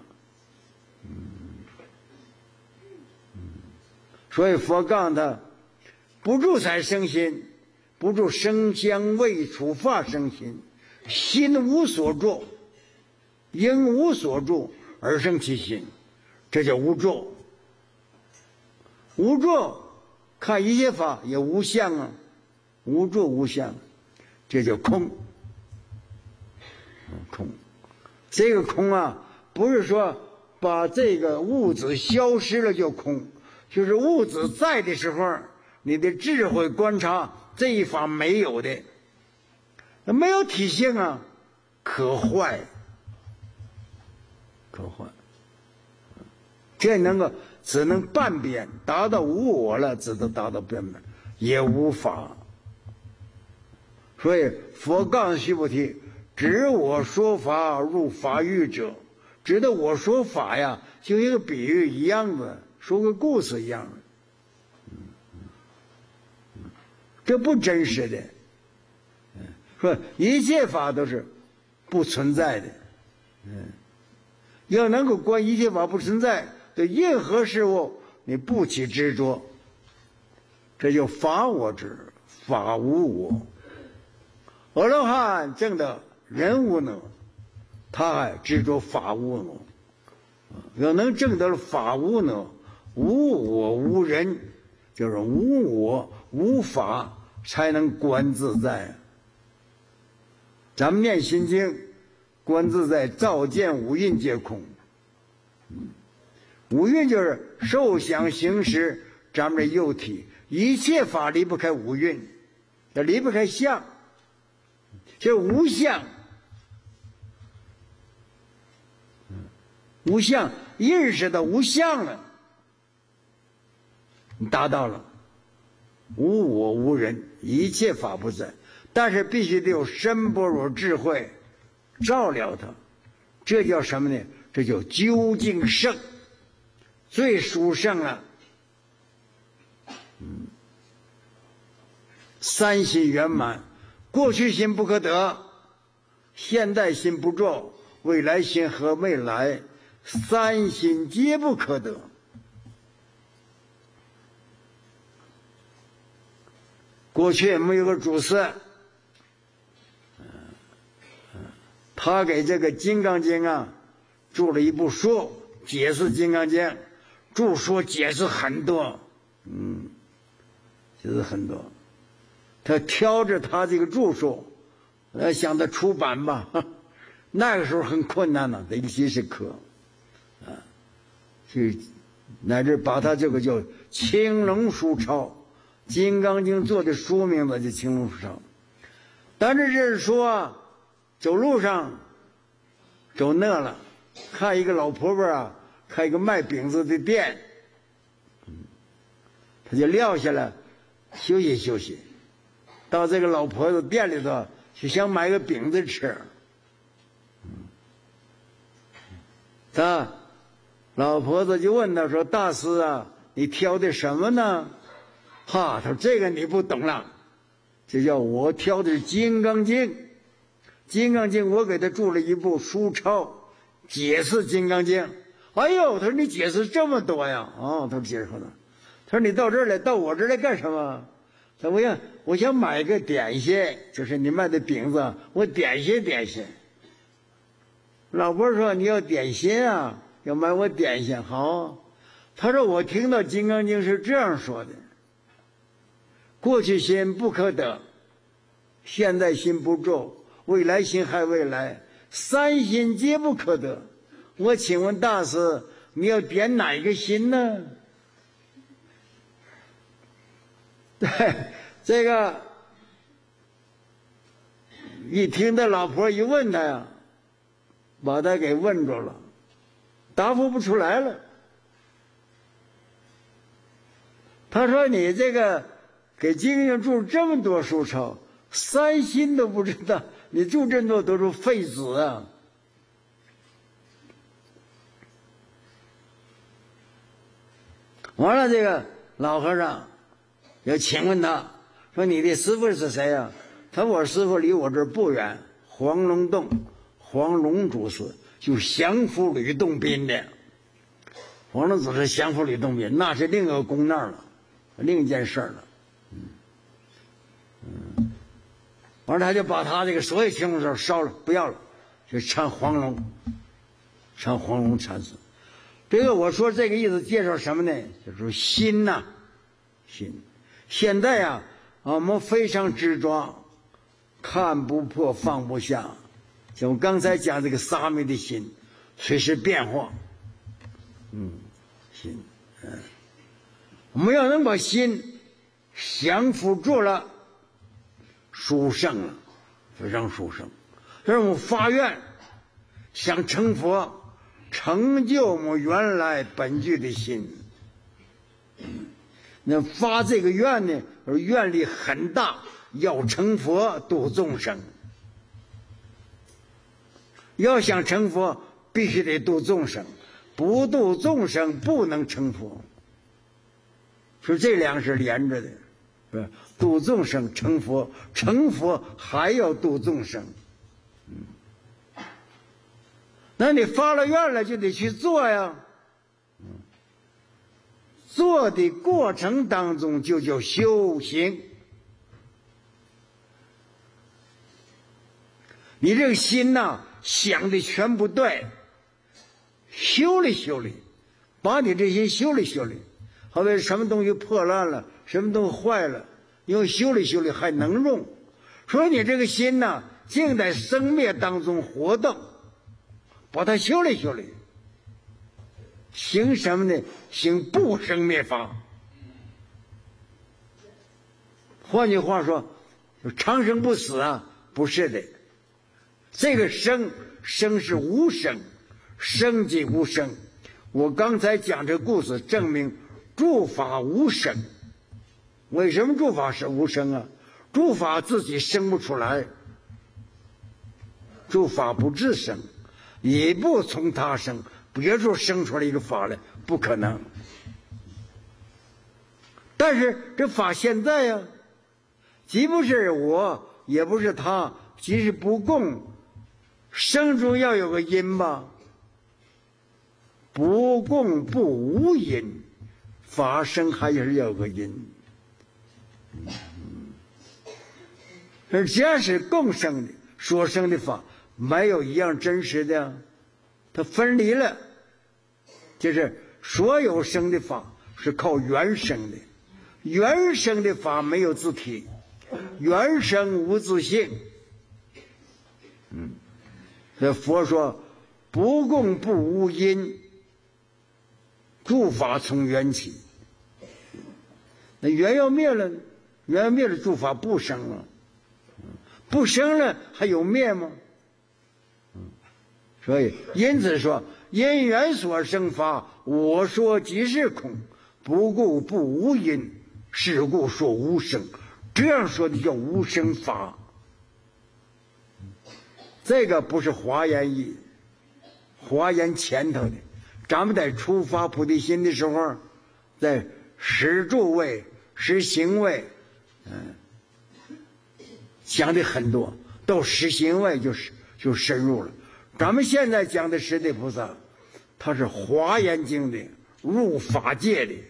所以佛告诉他，不住才生心，不住声香味触法生心，心无所住，因无所住而生其心，这叫无住。无住看一切法也无相啊，无住无相，这叫空。空，这个空啊，不是说把这个物质消失了就空，就是物质在的时候，你的智慧观察这一法没有的，没有体性啊，可坏，可坏。这能够只能半边达到无我了，只能达到半边，也无法。所以佛告诉须菩提，指我说法入法语者，指的我说法呀，就一个比喻一样的，说个故事一样的，这不真实的。说一切法都是不存在的，嗯，要能够观一切法不存在，对任何事物你不起执着， 这就法我执，法无我。阿罗汉证的人无我，他还执着法无我。要能证得了法无我，无我无人，就是无我无法，才能观自在。咱们念心经，观自在，照见五蕴皆空。五蕴就是受想行识，咱们这幼体，一切法离不开五蕴，也离不开相，这无相。无相，认识到无相了，你达到了无我无人，一切法不在。但是必须得有深般若智慧照料它，这叫什么呢？这叫究竟圣，最殊胜了。嗯，三心圆满，过去心不可得，现在心不着，未来心和未来，三心皆不可得。过去没有个主师，他给这个《金刚经》啊注了一部书，解释《金刚经》，注说解释很多，嗯，解释很多。他挑着他这个著述，呃，想着出版吧，那个时候很困难呢，得几十科，啊，就乃至把他这个叫青龙书抄，《金刚经》做的书名字就青龙书抄。但是这是说啊，走路上走饿了，看一个老婆婆啊，开一个卖饼子的店，他就撂下来休息休息，到这个老婆子店里头就想买个饼子吃。他老婆子就问他说：“大师啊，你挑的什么呢？”哈，他说：“这个你不懂了，这叫我挑的是《金刚经》。《金刚经》我给他注了一部书抄，解释《金刚经》。哎呦，他说你解释这么多呀？哦，他解释了。他说你到这儿来，到我这儿来干什么？他说我想我想买个点心，就是你卖的饼子，我点心点心。老婆说你要点心啊，要买我点心。好，他说我听到《金刚经》是这样说的：过去心不可得，现在心不着，未来心还未来，三心皆不可得。我请问大师，你要点哪一个心呢？对，这个一听他老婆一问他呀，把他给问着了，答复不出来了。他说你这个给经上注这么多书抄，三心都不知道，你注这么多都是废纸啊。完了，这个老和尚要请问他说：“你的师傅是谁呀、啊？”他说：“我师傅离我这儿不远，黄龙洞，黄龙祖师就降服吕洞宾的。黄龙祖师降服吕洞宾，那是另一个公案了，另一件事了。嗯嗯，完了他就把他这个所有青龙手烧了，不要了，就唱黄龙，唱黄龙禅师。这个我说这个意思介绍什么呢？就是心呐、啊，心。现在啊，我们非常执着，看不破，放不下。像我刚才讲这个沙弥的心，随时变化。嗯，心，嗯，我们要能把心降服住了，殊胜了，非常殊胜。这是我们发愿想成佛。成就我们原来本具的心，那发这个愿呢，愿力很大，要成佛度众生。要想成佛，必须得度众生，不度众生不能成佛。说这两个是连着的，是吧？度众生成佛，成佛还要度众生。嗯。那你发了愿了，就得去做呀。 做的过程当中就叫修行。你这个心呐、啊，想的全不对，修理修理，把你这些修理修理。好比什么东西破烂了，什么东西坏了，用修理修理还能用。说你这个心呐、啊，竟在生灭当中活动，把它修理修理。行什么呢？行不生灭法。换句话说，长生不死啊，不是的。这个生生是无生，生即无生。我刚才讲这故事，证明诸法无生。为什么诸法是无生啊？诸法自己生不出来，诸法不自生，也不从他生。别说生出来一个法来，不可能。但是这法现在呀、啊，既不是我，也不是他，即是不共。生中要有个因吧，不共不无因，法生还是要有个因。而只要是共生的，所生的法没有一样真实的，它分离了。就是所有生的法是靠原生的，原生的法没有自体，原生无自性。嗯。这佛说不共不无因，诸法从缘起。那缘要灭了，缘要灭了，诸法不生了，不生了还有灭吗？所以因此说因缘所生法，我说即是空，不故不无因，是故说无生。这样说的叫无生法。这个不是华严义，华严前头的。咱们在出发菩提心的时候，在十住位、十行位，嗯，讲的很多，到十行位就是就深入了。咱们现在讲的十地菩萨，他是华严经的，入法界的，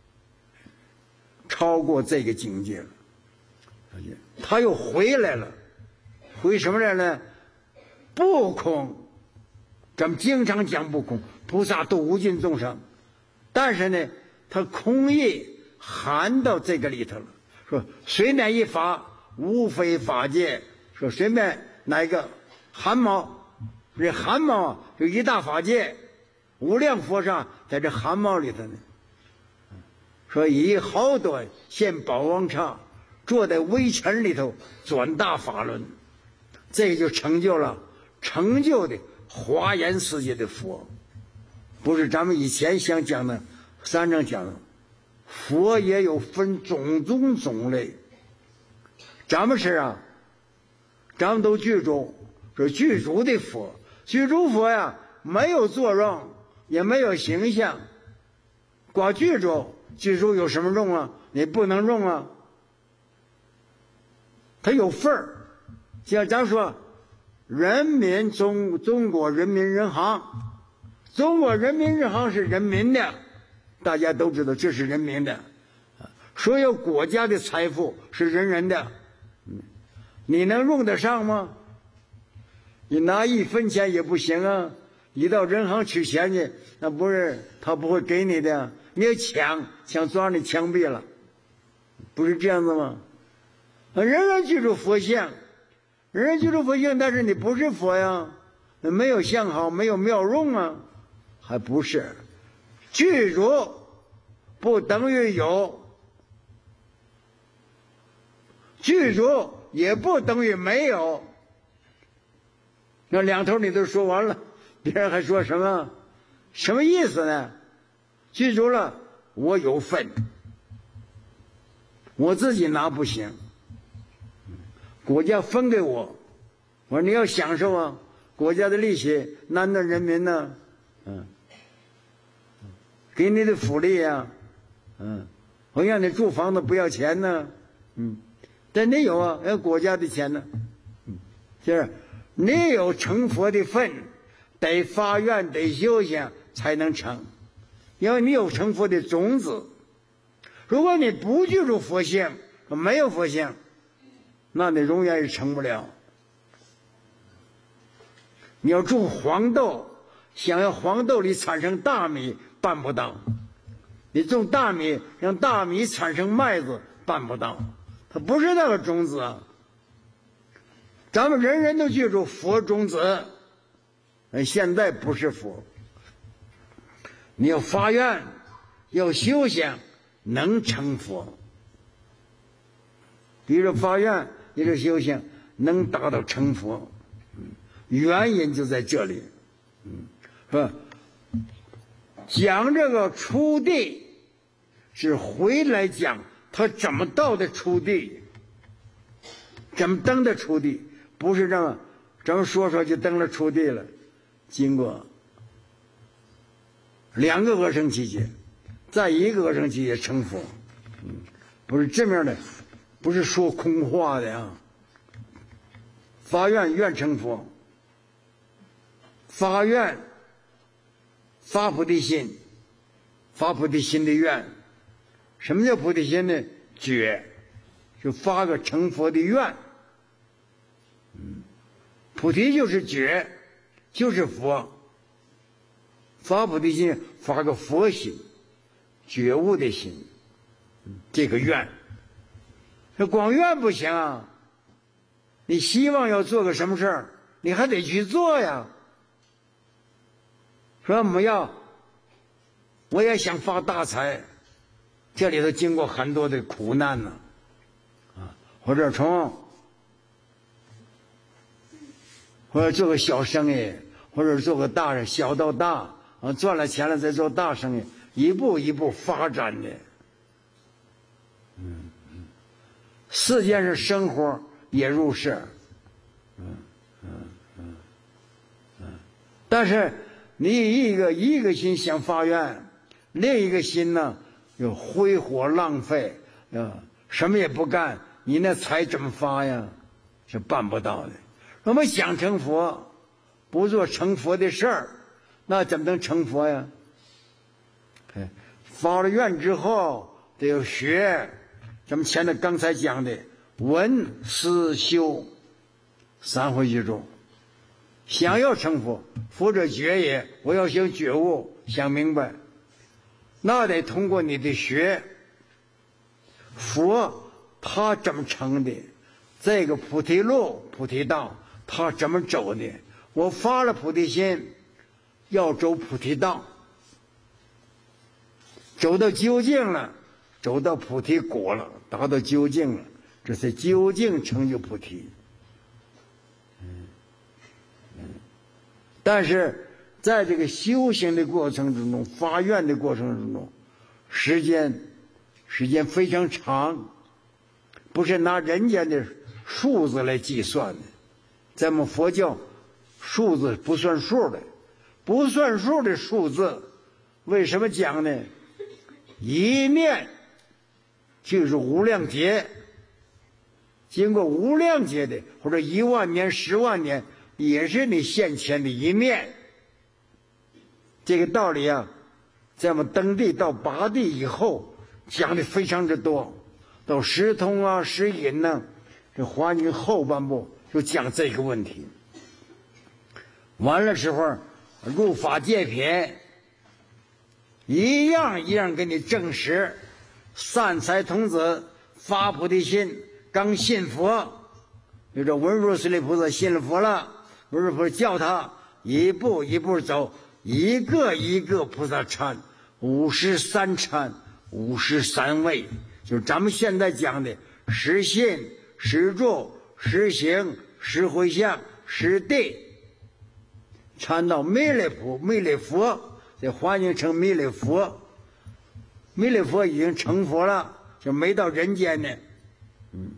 超过这个境界了。他又回来了，回什么来了？不空。咱们经常讲不空，菩萨度无尽众生，但是呢，他空义含到这个里头了。说随哪一法，无非法界。说随便哪一个汗毛，这汗毛啊，就一大法界，无量佛刹在这汗毛里头呢。说以好短现宝王刹，坐在微尘里头转大法轮，这个就成就了成就的华严世界的佛。不是咱们以前想讲的三章讲的，佛也有分种种种类。咱们是啊，咱们都具足，是具足的佛。具足佛呀，没有作用，也没有形象，光具足。具足有什么用啊？你不能用啊。它有份儿，像咱说人民中中国人民银行，中国人民银行是人民的，大家都知道这是人民的。所有国家的财富是人人的，你能用得上吗？你拿一分钱也不行啊！一到银行取钱去，那不是他不会给你的，你要抢，抢抓你枪毙了，不是这样子吗？人人具足佛像，人人具足佛像，但是你不是佛呀，没有相好，没有妙用啊，还不是。具足不等于有，具足也不等于没有。那两头你都说完了，别人还说什么？什么意思呢？具足了，我有份，我自己拿不行，国家分给我，我说你要享受啊，国家的利息，难道人民呢？嗯，给你的福利啊，嗯，我让你住房子不要钱呢，嗯，但你有啊，要国家的钱呢，嗯，就是你有成佛的份，得发愿得修行才能成，因为你有成佛的种子。 如果你不具足佛性，没有佛性，那你永远也成不了。你要种黄豆，想要黄豆里产生大米，办不到。你种大米，让大米产生麦子，办不到。它不是那个种子啊。咱们人人都记住佛种子，现在不是佛。你要发愿，要修行，能成佛。比如发愿，一个修行，能达到成佛，原因就在这里，是吧？讲这个出地，是回来讲他怎么到的出地，怎么登的出地，不是这么这么说说就登了出地了。经过两个阿僧祇劫，再一个阿僧祇劫成佛，嗯，不是这样的，不是说空话的啊。发愿愿成佛，发愿发菩提心，发菩提心的愿。什么叫菩提心呢？觉，就发个成佛的愿。嗯，菩提就是觉，就是佛。发菩提心，发个佛心，觉悟的心，这个愿。这光愿不行啊！你希望要做个什么事儿，你还得去做呀。说我们要，我也想发大财，这里头经过很多的苦难呢，啊，或者从，或者做个小生意，或者做个大人，小到大。啊，赚了钱了再做大生意，一步一步发展的。嗯嗯，世间是生活也入世，嗯嗯嗯嗯，但是你一个一个心想发愿，另一个心呢又挥霍浪费，啊，什么也不干，你那财怎么发呀？是办不到的。我们想成佛，不做成佛的事儿。那怎么能成佛呀？哎，发了愿之后得要学，咱们前头刚才讲的闻思修三回一种。想要成佛，佛者觉也，我要想觉悟，想明白，那得通过你的学。佛他怎么成的？这个菩提路、菩提道，他怎么走的？我发了菩提心。要走菩提道，走到究竟了，走到菩提果了，达到究竟了，这是究竟成就菩提。嗯嗯，但是在这个修行的过程之中，发愿的过程之中，时间时间非常长，不是拿人间的数字来计算的。咱们佛教数字不算数的。不算数的数字，为什么讲呢？一念就是无量劫，经过无量劫的，或者一万年、十万年，也是你现前的一念。这个道理啊，在我们登地到八地以后讲的非常之多。到十通啊、十隐呢，这华经后半部就讲这个问题。完了时候。入法界品一样一样给你证实，善财童子发菩提心，刚信佛，就这文殊师利菩萨信了佛了，文殊菩萨叫他一步一步走，一个一个菩萨忏，五十三忏，五十三位，就是咱们现在讲的十信、十住、十行、十回向、十地。参到弥勒佛，弥勒佛这华经成弥勒佛，弥勒佛已经成佛了，就没到人间呢。嗯，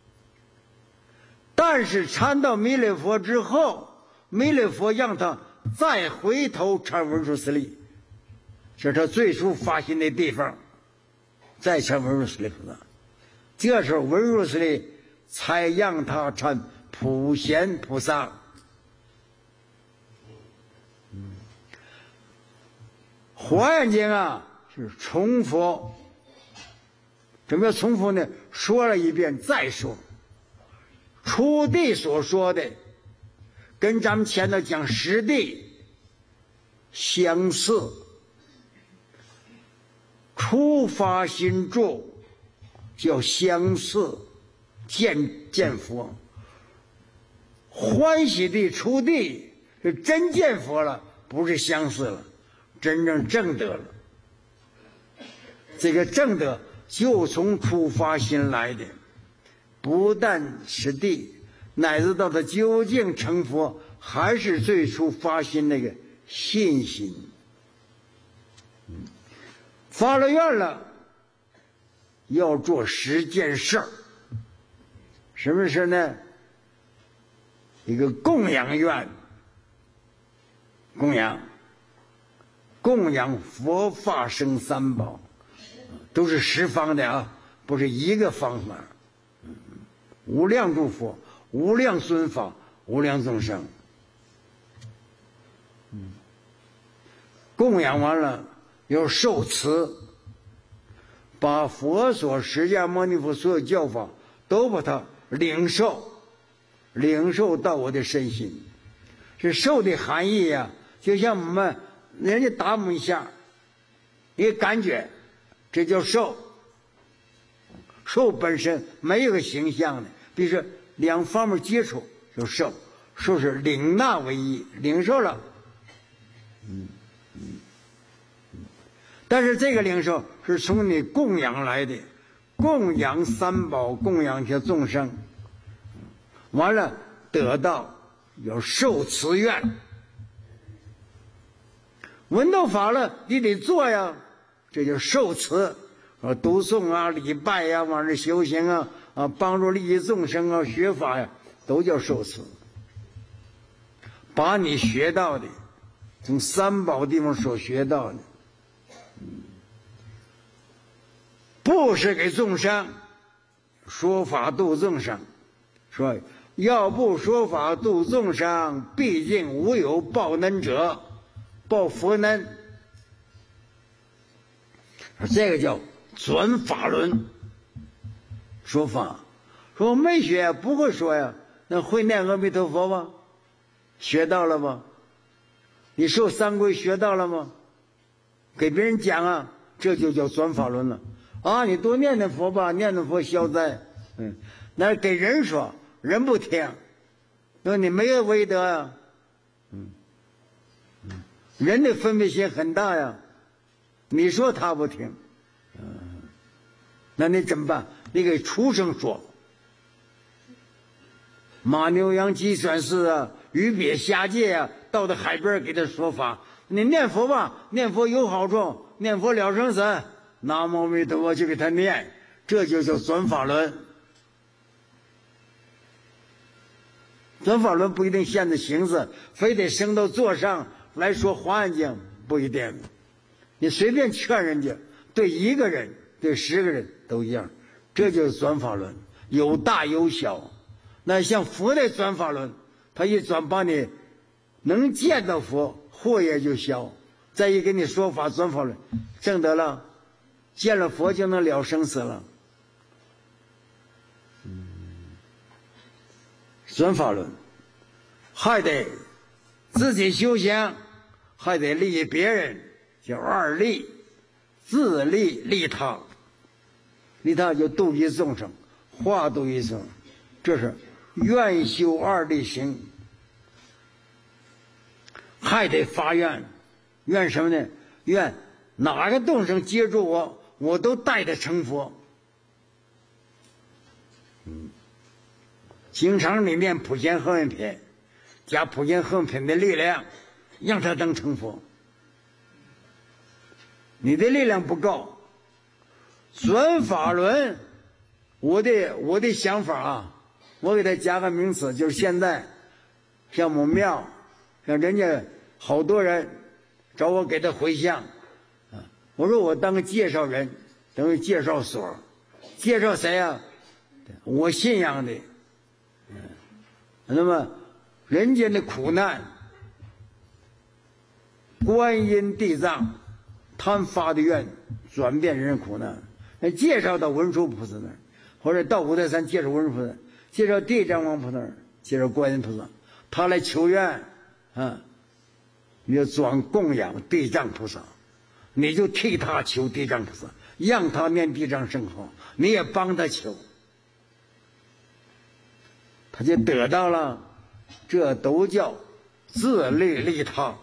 但是参到弥勒佛之后，弥勒佛让他再回头参文殊师利，这是他最初发心的地方，再参文殊师利菩萨。这时候文殊师利才让他参普贤菩萨。华严经啊是重佛， 什么叫重复呢？说了一遍再说。初地所说的跟咱们前头讲实地相似。初发心住叫相似，见见佛。欢喜地出地是真见佛了，不是相似了，真正正得了。这个正得就从初发心来的，不但实地，乃至到他究竟成佛，还是最初发心那个信心。发了愿了，要做十件事儿。什么事呢？一个供养愿，供养，供养佛法僧三宝，都是十方的啊，不是一个方法。无量诸佛，无量尊法，无量众生。供养完了，要受持，把佛所释迦牟尼佛所有教法都把它领受，领受到我的身心。是受的含义呀、啊，就像我们人家打我们一下，一个感觉，这叫受。受本身没有个形象的，比如说两方面接触就受，受是领纳为一，领受了。嗯嗯嗯，但是这个领受是从你供养来的，供养三宝，供养些众生，完了得到要受持愿。闻到法了，你得做呀，这就受持。啊，读诵啊，礼拜呀、啊，往这修行啊，啊，帮助利益众生啊，学法呀，都叫受持。把你学到的，从三宝地方所学到的，布施给众生，说法度众生。说要不说法度众生，毕竟无有报恩者，报佛恩。这个叫转法轮。说法，说我没学，不会说呀，那会念阿弥陀佛吗？学到了吗？你受三皈学到了吗？给别人讲啊，这就叫转法轮了啊！你多念念佛吧，念念佛消灾。嗯，那给人说，人不听，那你没有威德呀。嗯嗯，人的分别心很大呀，你说他不听，嗯，那你怎么办？你给畜生说，马牛羊鸡犬士啊，鱼鳖虾界啊，到了海边给他说法，你念佛吧，念佛有好处，念佛了生死，南无阿弥陀佛就给他念，这就叫转法轮。转法轮不一定限制形式，非得升到座上来说环境，不一定。你随便劝人家，对一个人对十个人都一样，这就是转法轮，有大有小。那像佛的转法轮，他一转把你能见到佛，祸业就消。再一给你说法转法轮，证得了，见了佛就能了生死了。嗯，转法轮还得自己修行，还得利益别人，叫二利，自利利他。利他就度一众生，化度一众生，这是愿修二利行。还得发愿，愿什么呢？愿哪个众生接住我，我都带他成佛。嗯，经常你念普贤行愿品，加普贤行愿品的力量，让他能成佛。你的力量不够，转法轮，我的我的想法啊，我给他加个名词，就是现在像我们庙，像人家好多人找我给他回向啊，我说我当个介绍人，等于介绍所，介绍谁啊？我信仰的。嗯，那么人间的苦难，观音地藏他们发的愿转变人苦难， 介绍到文殊菩萨那儿，或者到五台山介绍文殊菩萨，介绍地藏王菩萨那儿，介绍观音菩萨，他来求愿啊，你要装供养地藏菩萨，你就替他求地藏菩萨，让他念地藏圣号，你也帮他求，他就得到了。这都叫自利利他，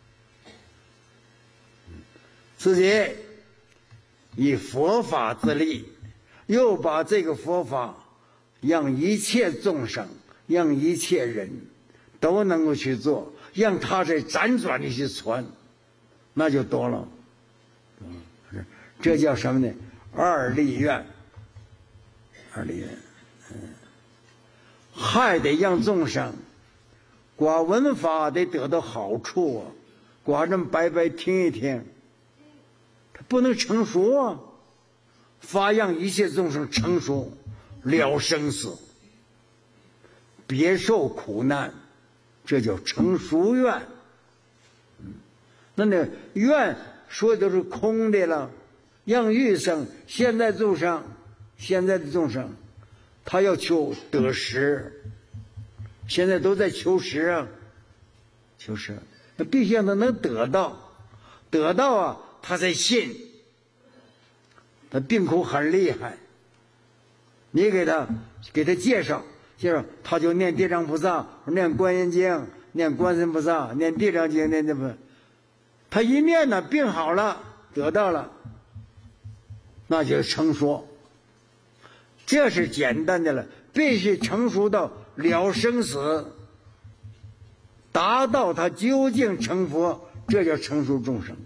自己以佛法自利，又把这个佛法让一切众生，让一切人都能够去做，让他在辗转的去传，那就多了。这叫什么呢？二利愿，二利愿，嗯，还得让众生光闻法得得到好处啊，光这么白白听一听，他不能成熟啊。法让一切众生成熟，了生死，别受苦难，这叫成熟愿。那那愿说的都是空的了，让欲生现在众生，现在的众生，他要求得实。现在都在求实啊，求实，那必须让他能得到，得到啊，他才信。他病苦很厉害，你给他给他介绍介绍，他就念地藏菩萨，念观音经，念观世菩萨，念地藏经，念这不，他一念呢，病好了，得到了，那就成熟。这是简单的了，必须成熟到了生死，达到他究竟成佛，这叫成熟众生。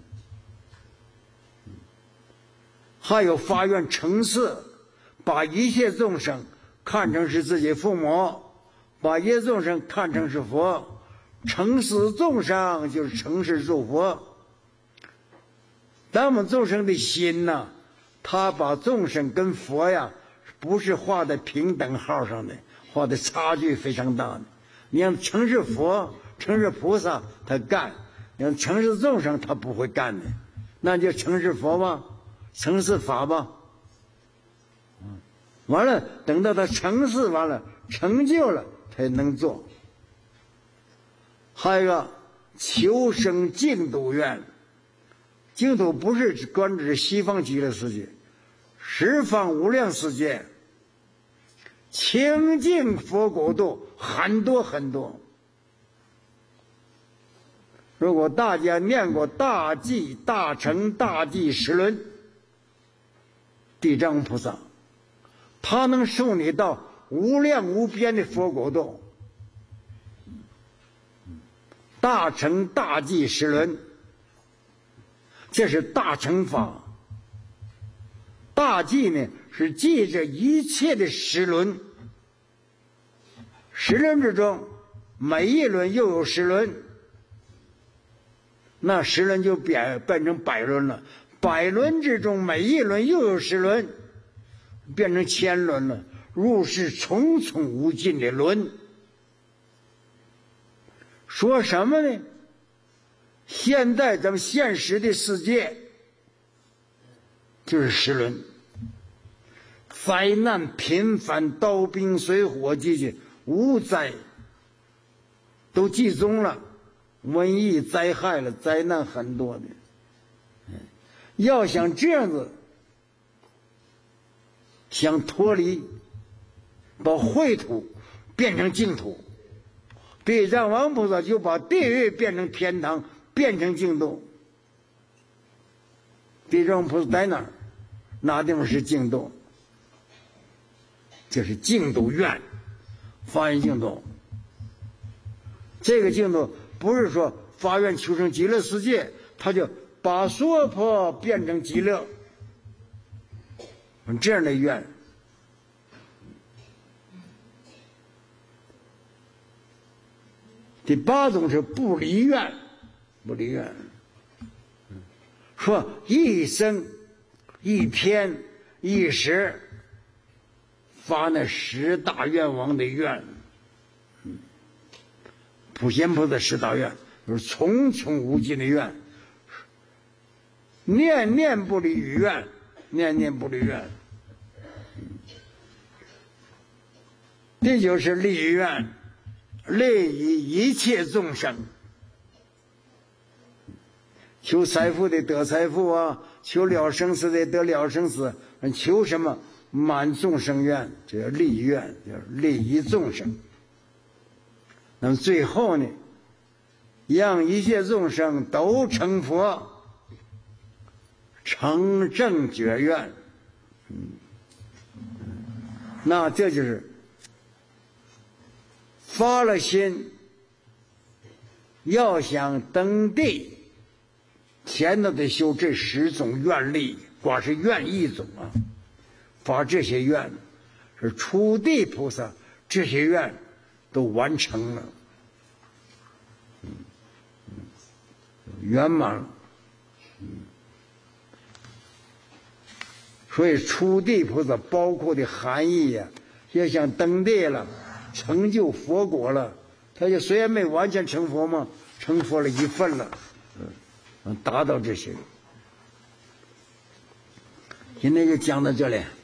还有发愿成事，把一切众生看成是自己父母，把一切众生看成是佛，成事众生就是成事诸佛。咱们众生的心呢，他把众生跟佛呀，不是画在平等号上的，画的差距非常大的。你让成是佛，成是菩萨，他干；让成是众生，他不会干的。那就成是佛吧，成是法吧。完了，等到他成事完了，成就了，他能做。还有一个求生净土愿，净土不是专指西方极乐世界，十方无量世界。清净佛国度很多很多。如果大家念过大寂大乘大寂十轮，地藏菩萨他能送你到无量无边的佛国度。大乘大寂十轮，这是大乘法。大寂呢是记着一切的十轮，十轮之中每一轮又有十轮，那十轮就变变成百轮了，百轮之中每一轮又有十轮，变成千轮了，如是重重无尽的轮。说什么呢？现在咱们现实的世界就是十轮，灾难频繁，刀兵水火季节，无灾都集中了，瘟疫灾害了，灾难很多的。要想这样子，想脱离，把秽土变成净土，地藏王菩萨就把地狱变成天堂，变成净土。地藏菩萨在哪儿？哪地方是净土？这是净土愿，发愿净土。这个净土不是说发愿求生极乐世界，他就把娑婆变成极乐，这样的愿。第八种是不离愿，不离愿，说一生一天一时发那十大愿望的愿。普贤菩萨十大愿就是重重无尽的愿，念念不离于愿， 年年不离愿。这就是立愿，立于一切众生。求财富的得财富啊，求了生死的得了生死，求什么满众生愿，这叫立愿，叫利益众生。那么最后呢，让一切众生都成佛，成正觉愿。嗯，那这就是发了心，要想登地，前头得修这十种愿力，光是愿一种啊，发这些愿，是初地菩萨这些愿都完成了，嗯嗯，圆满了。嗯，所以初地菩萨包括的含义呀、啊，要想登地了，成就佛果了，他就虽然没完全成佛嘛，成佛了一份了，嗯，达到这些。今天就讲到这里。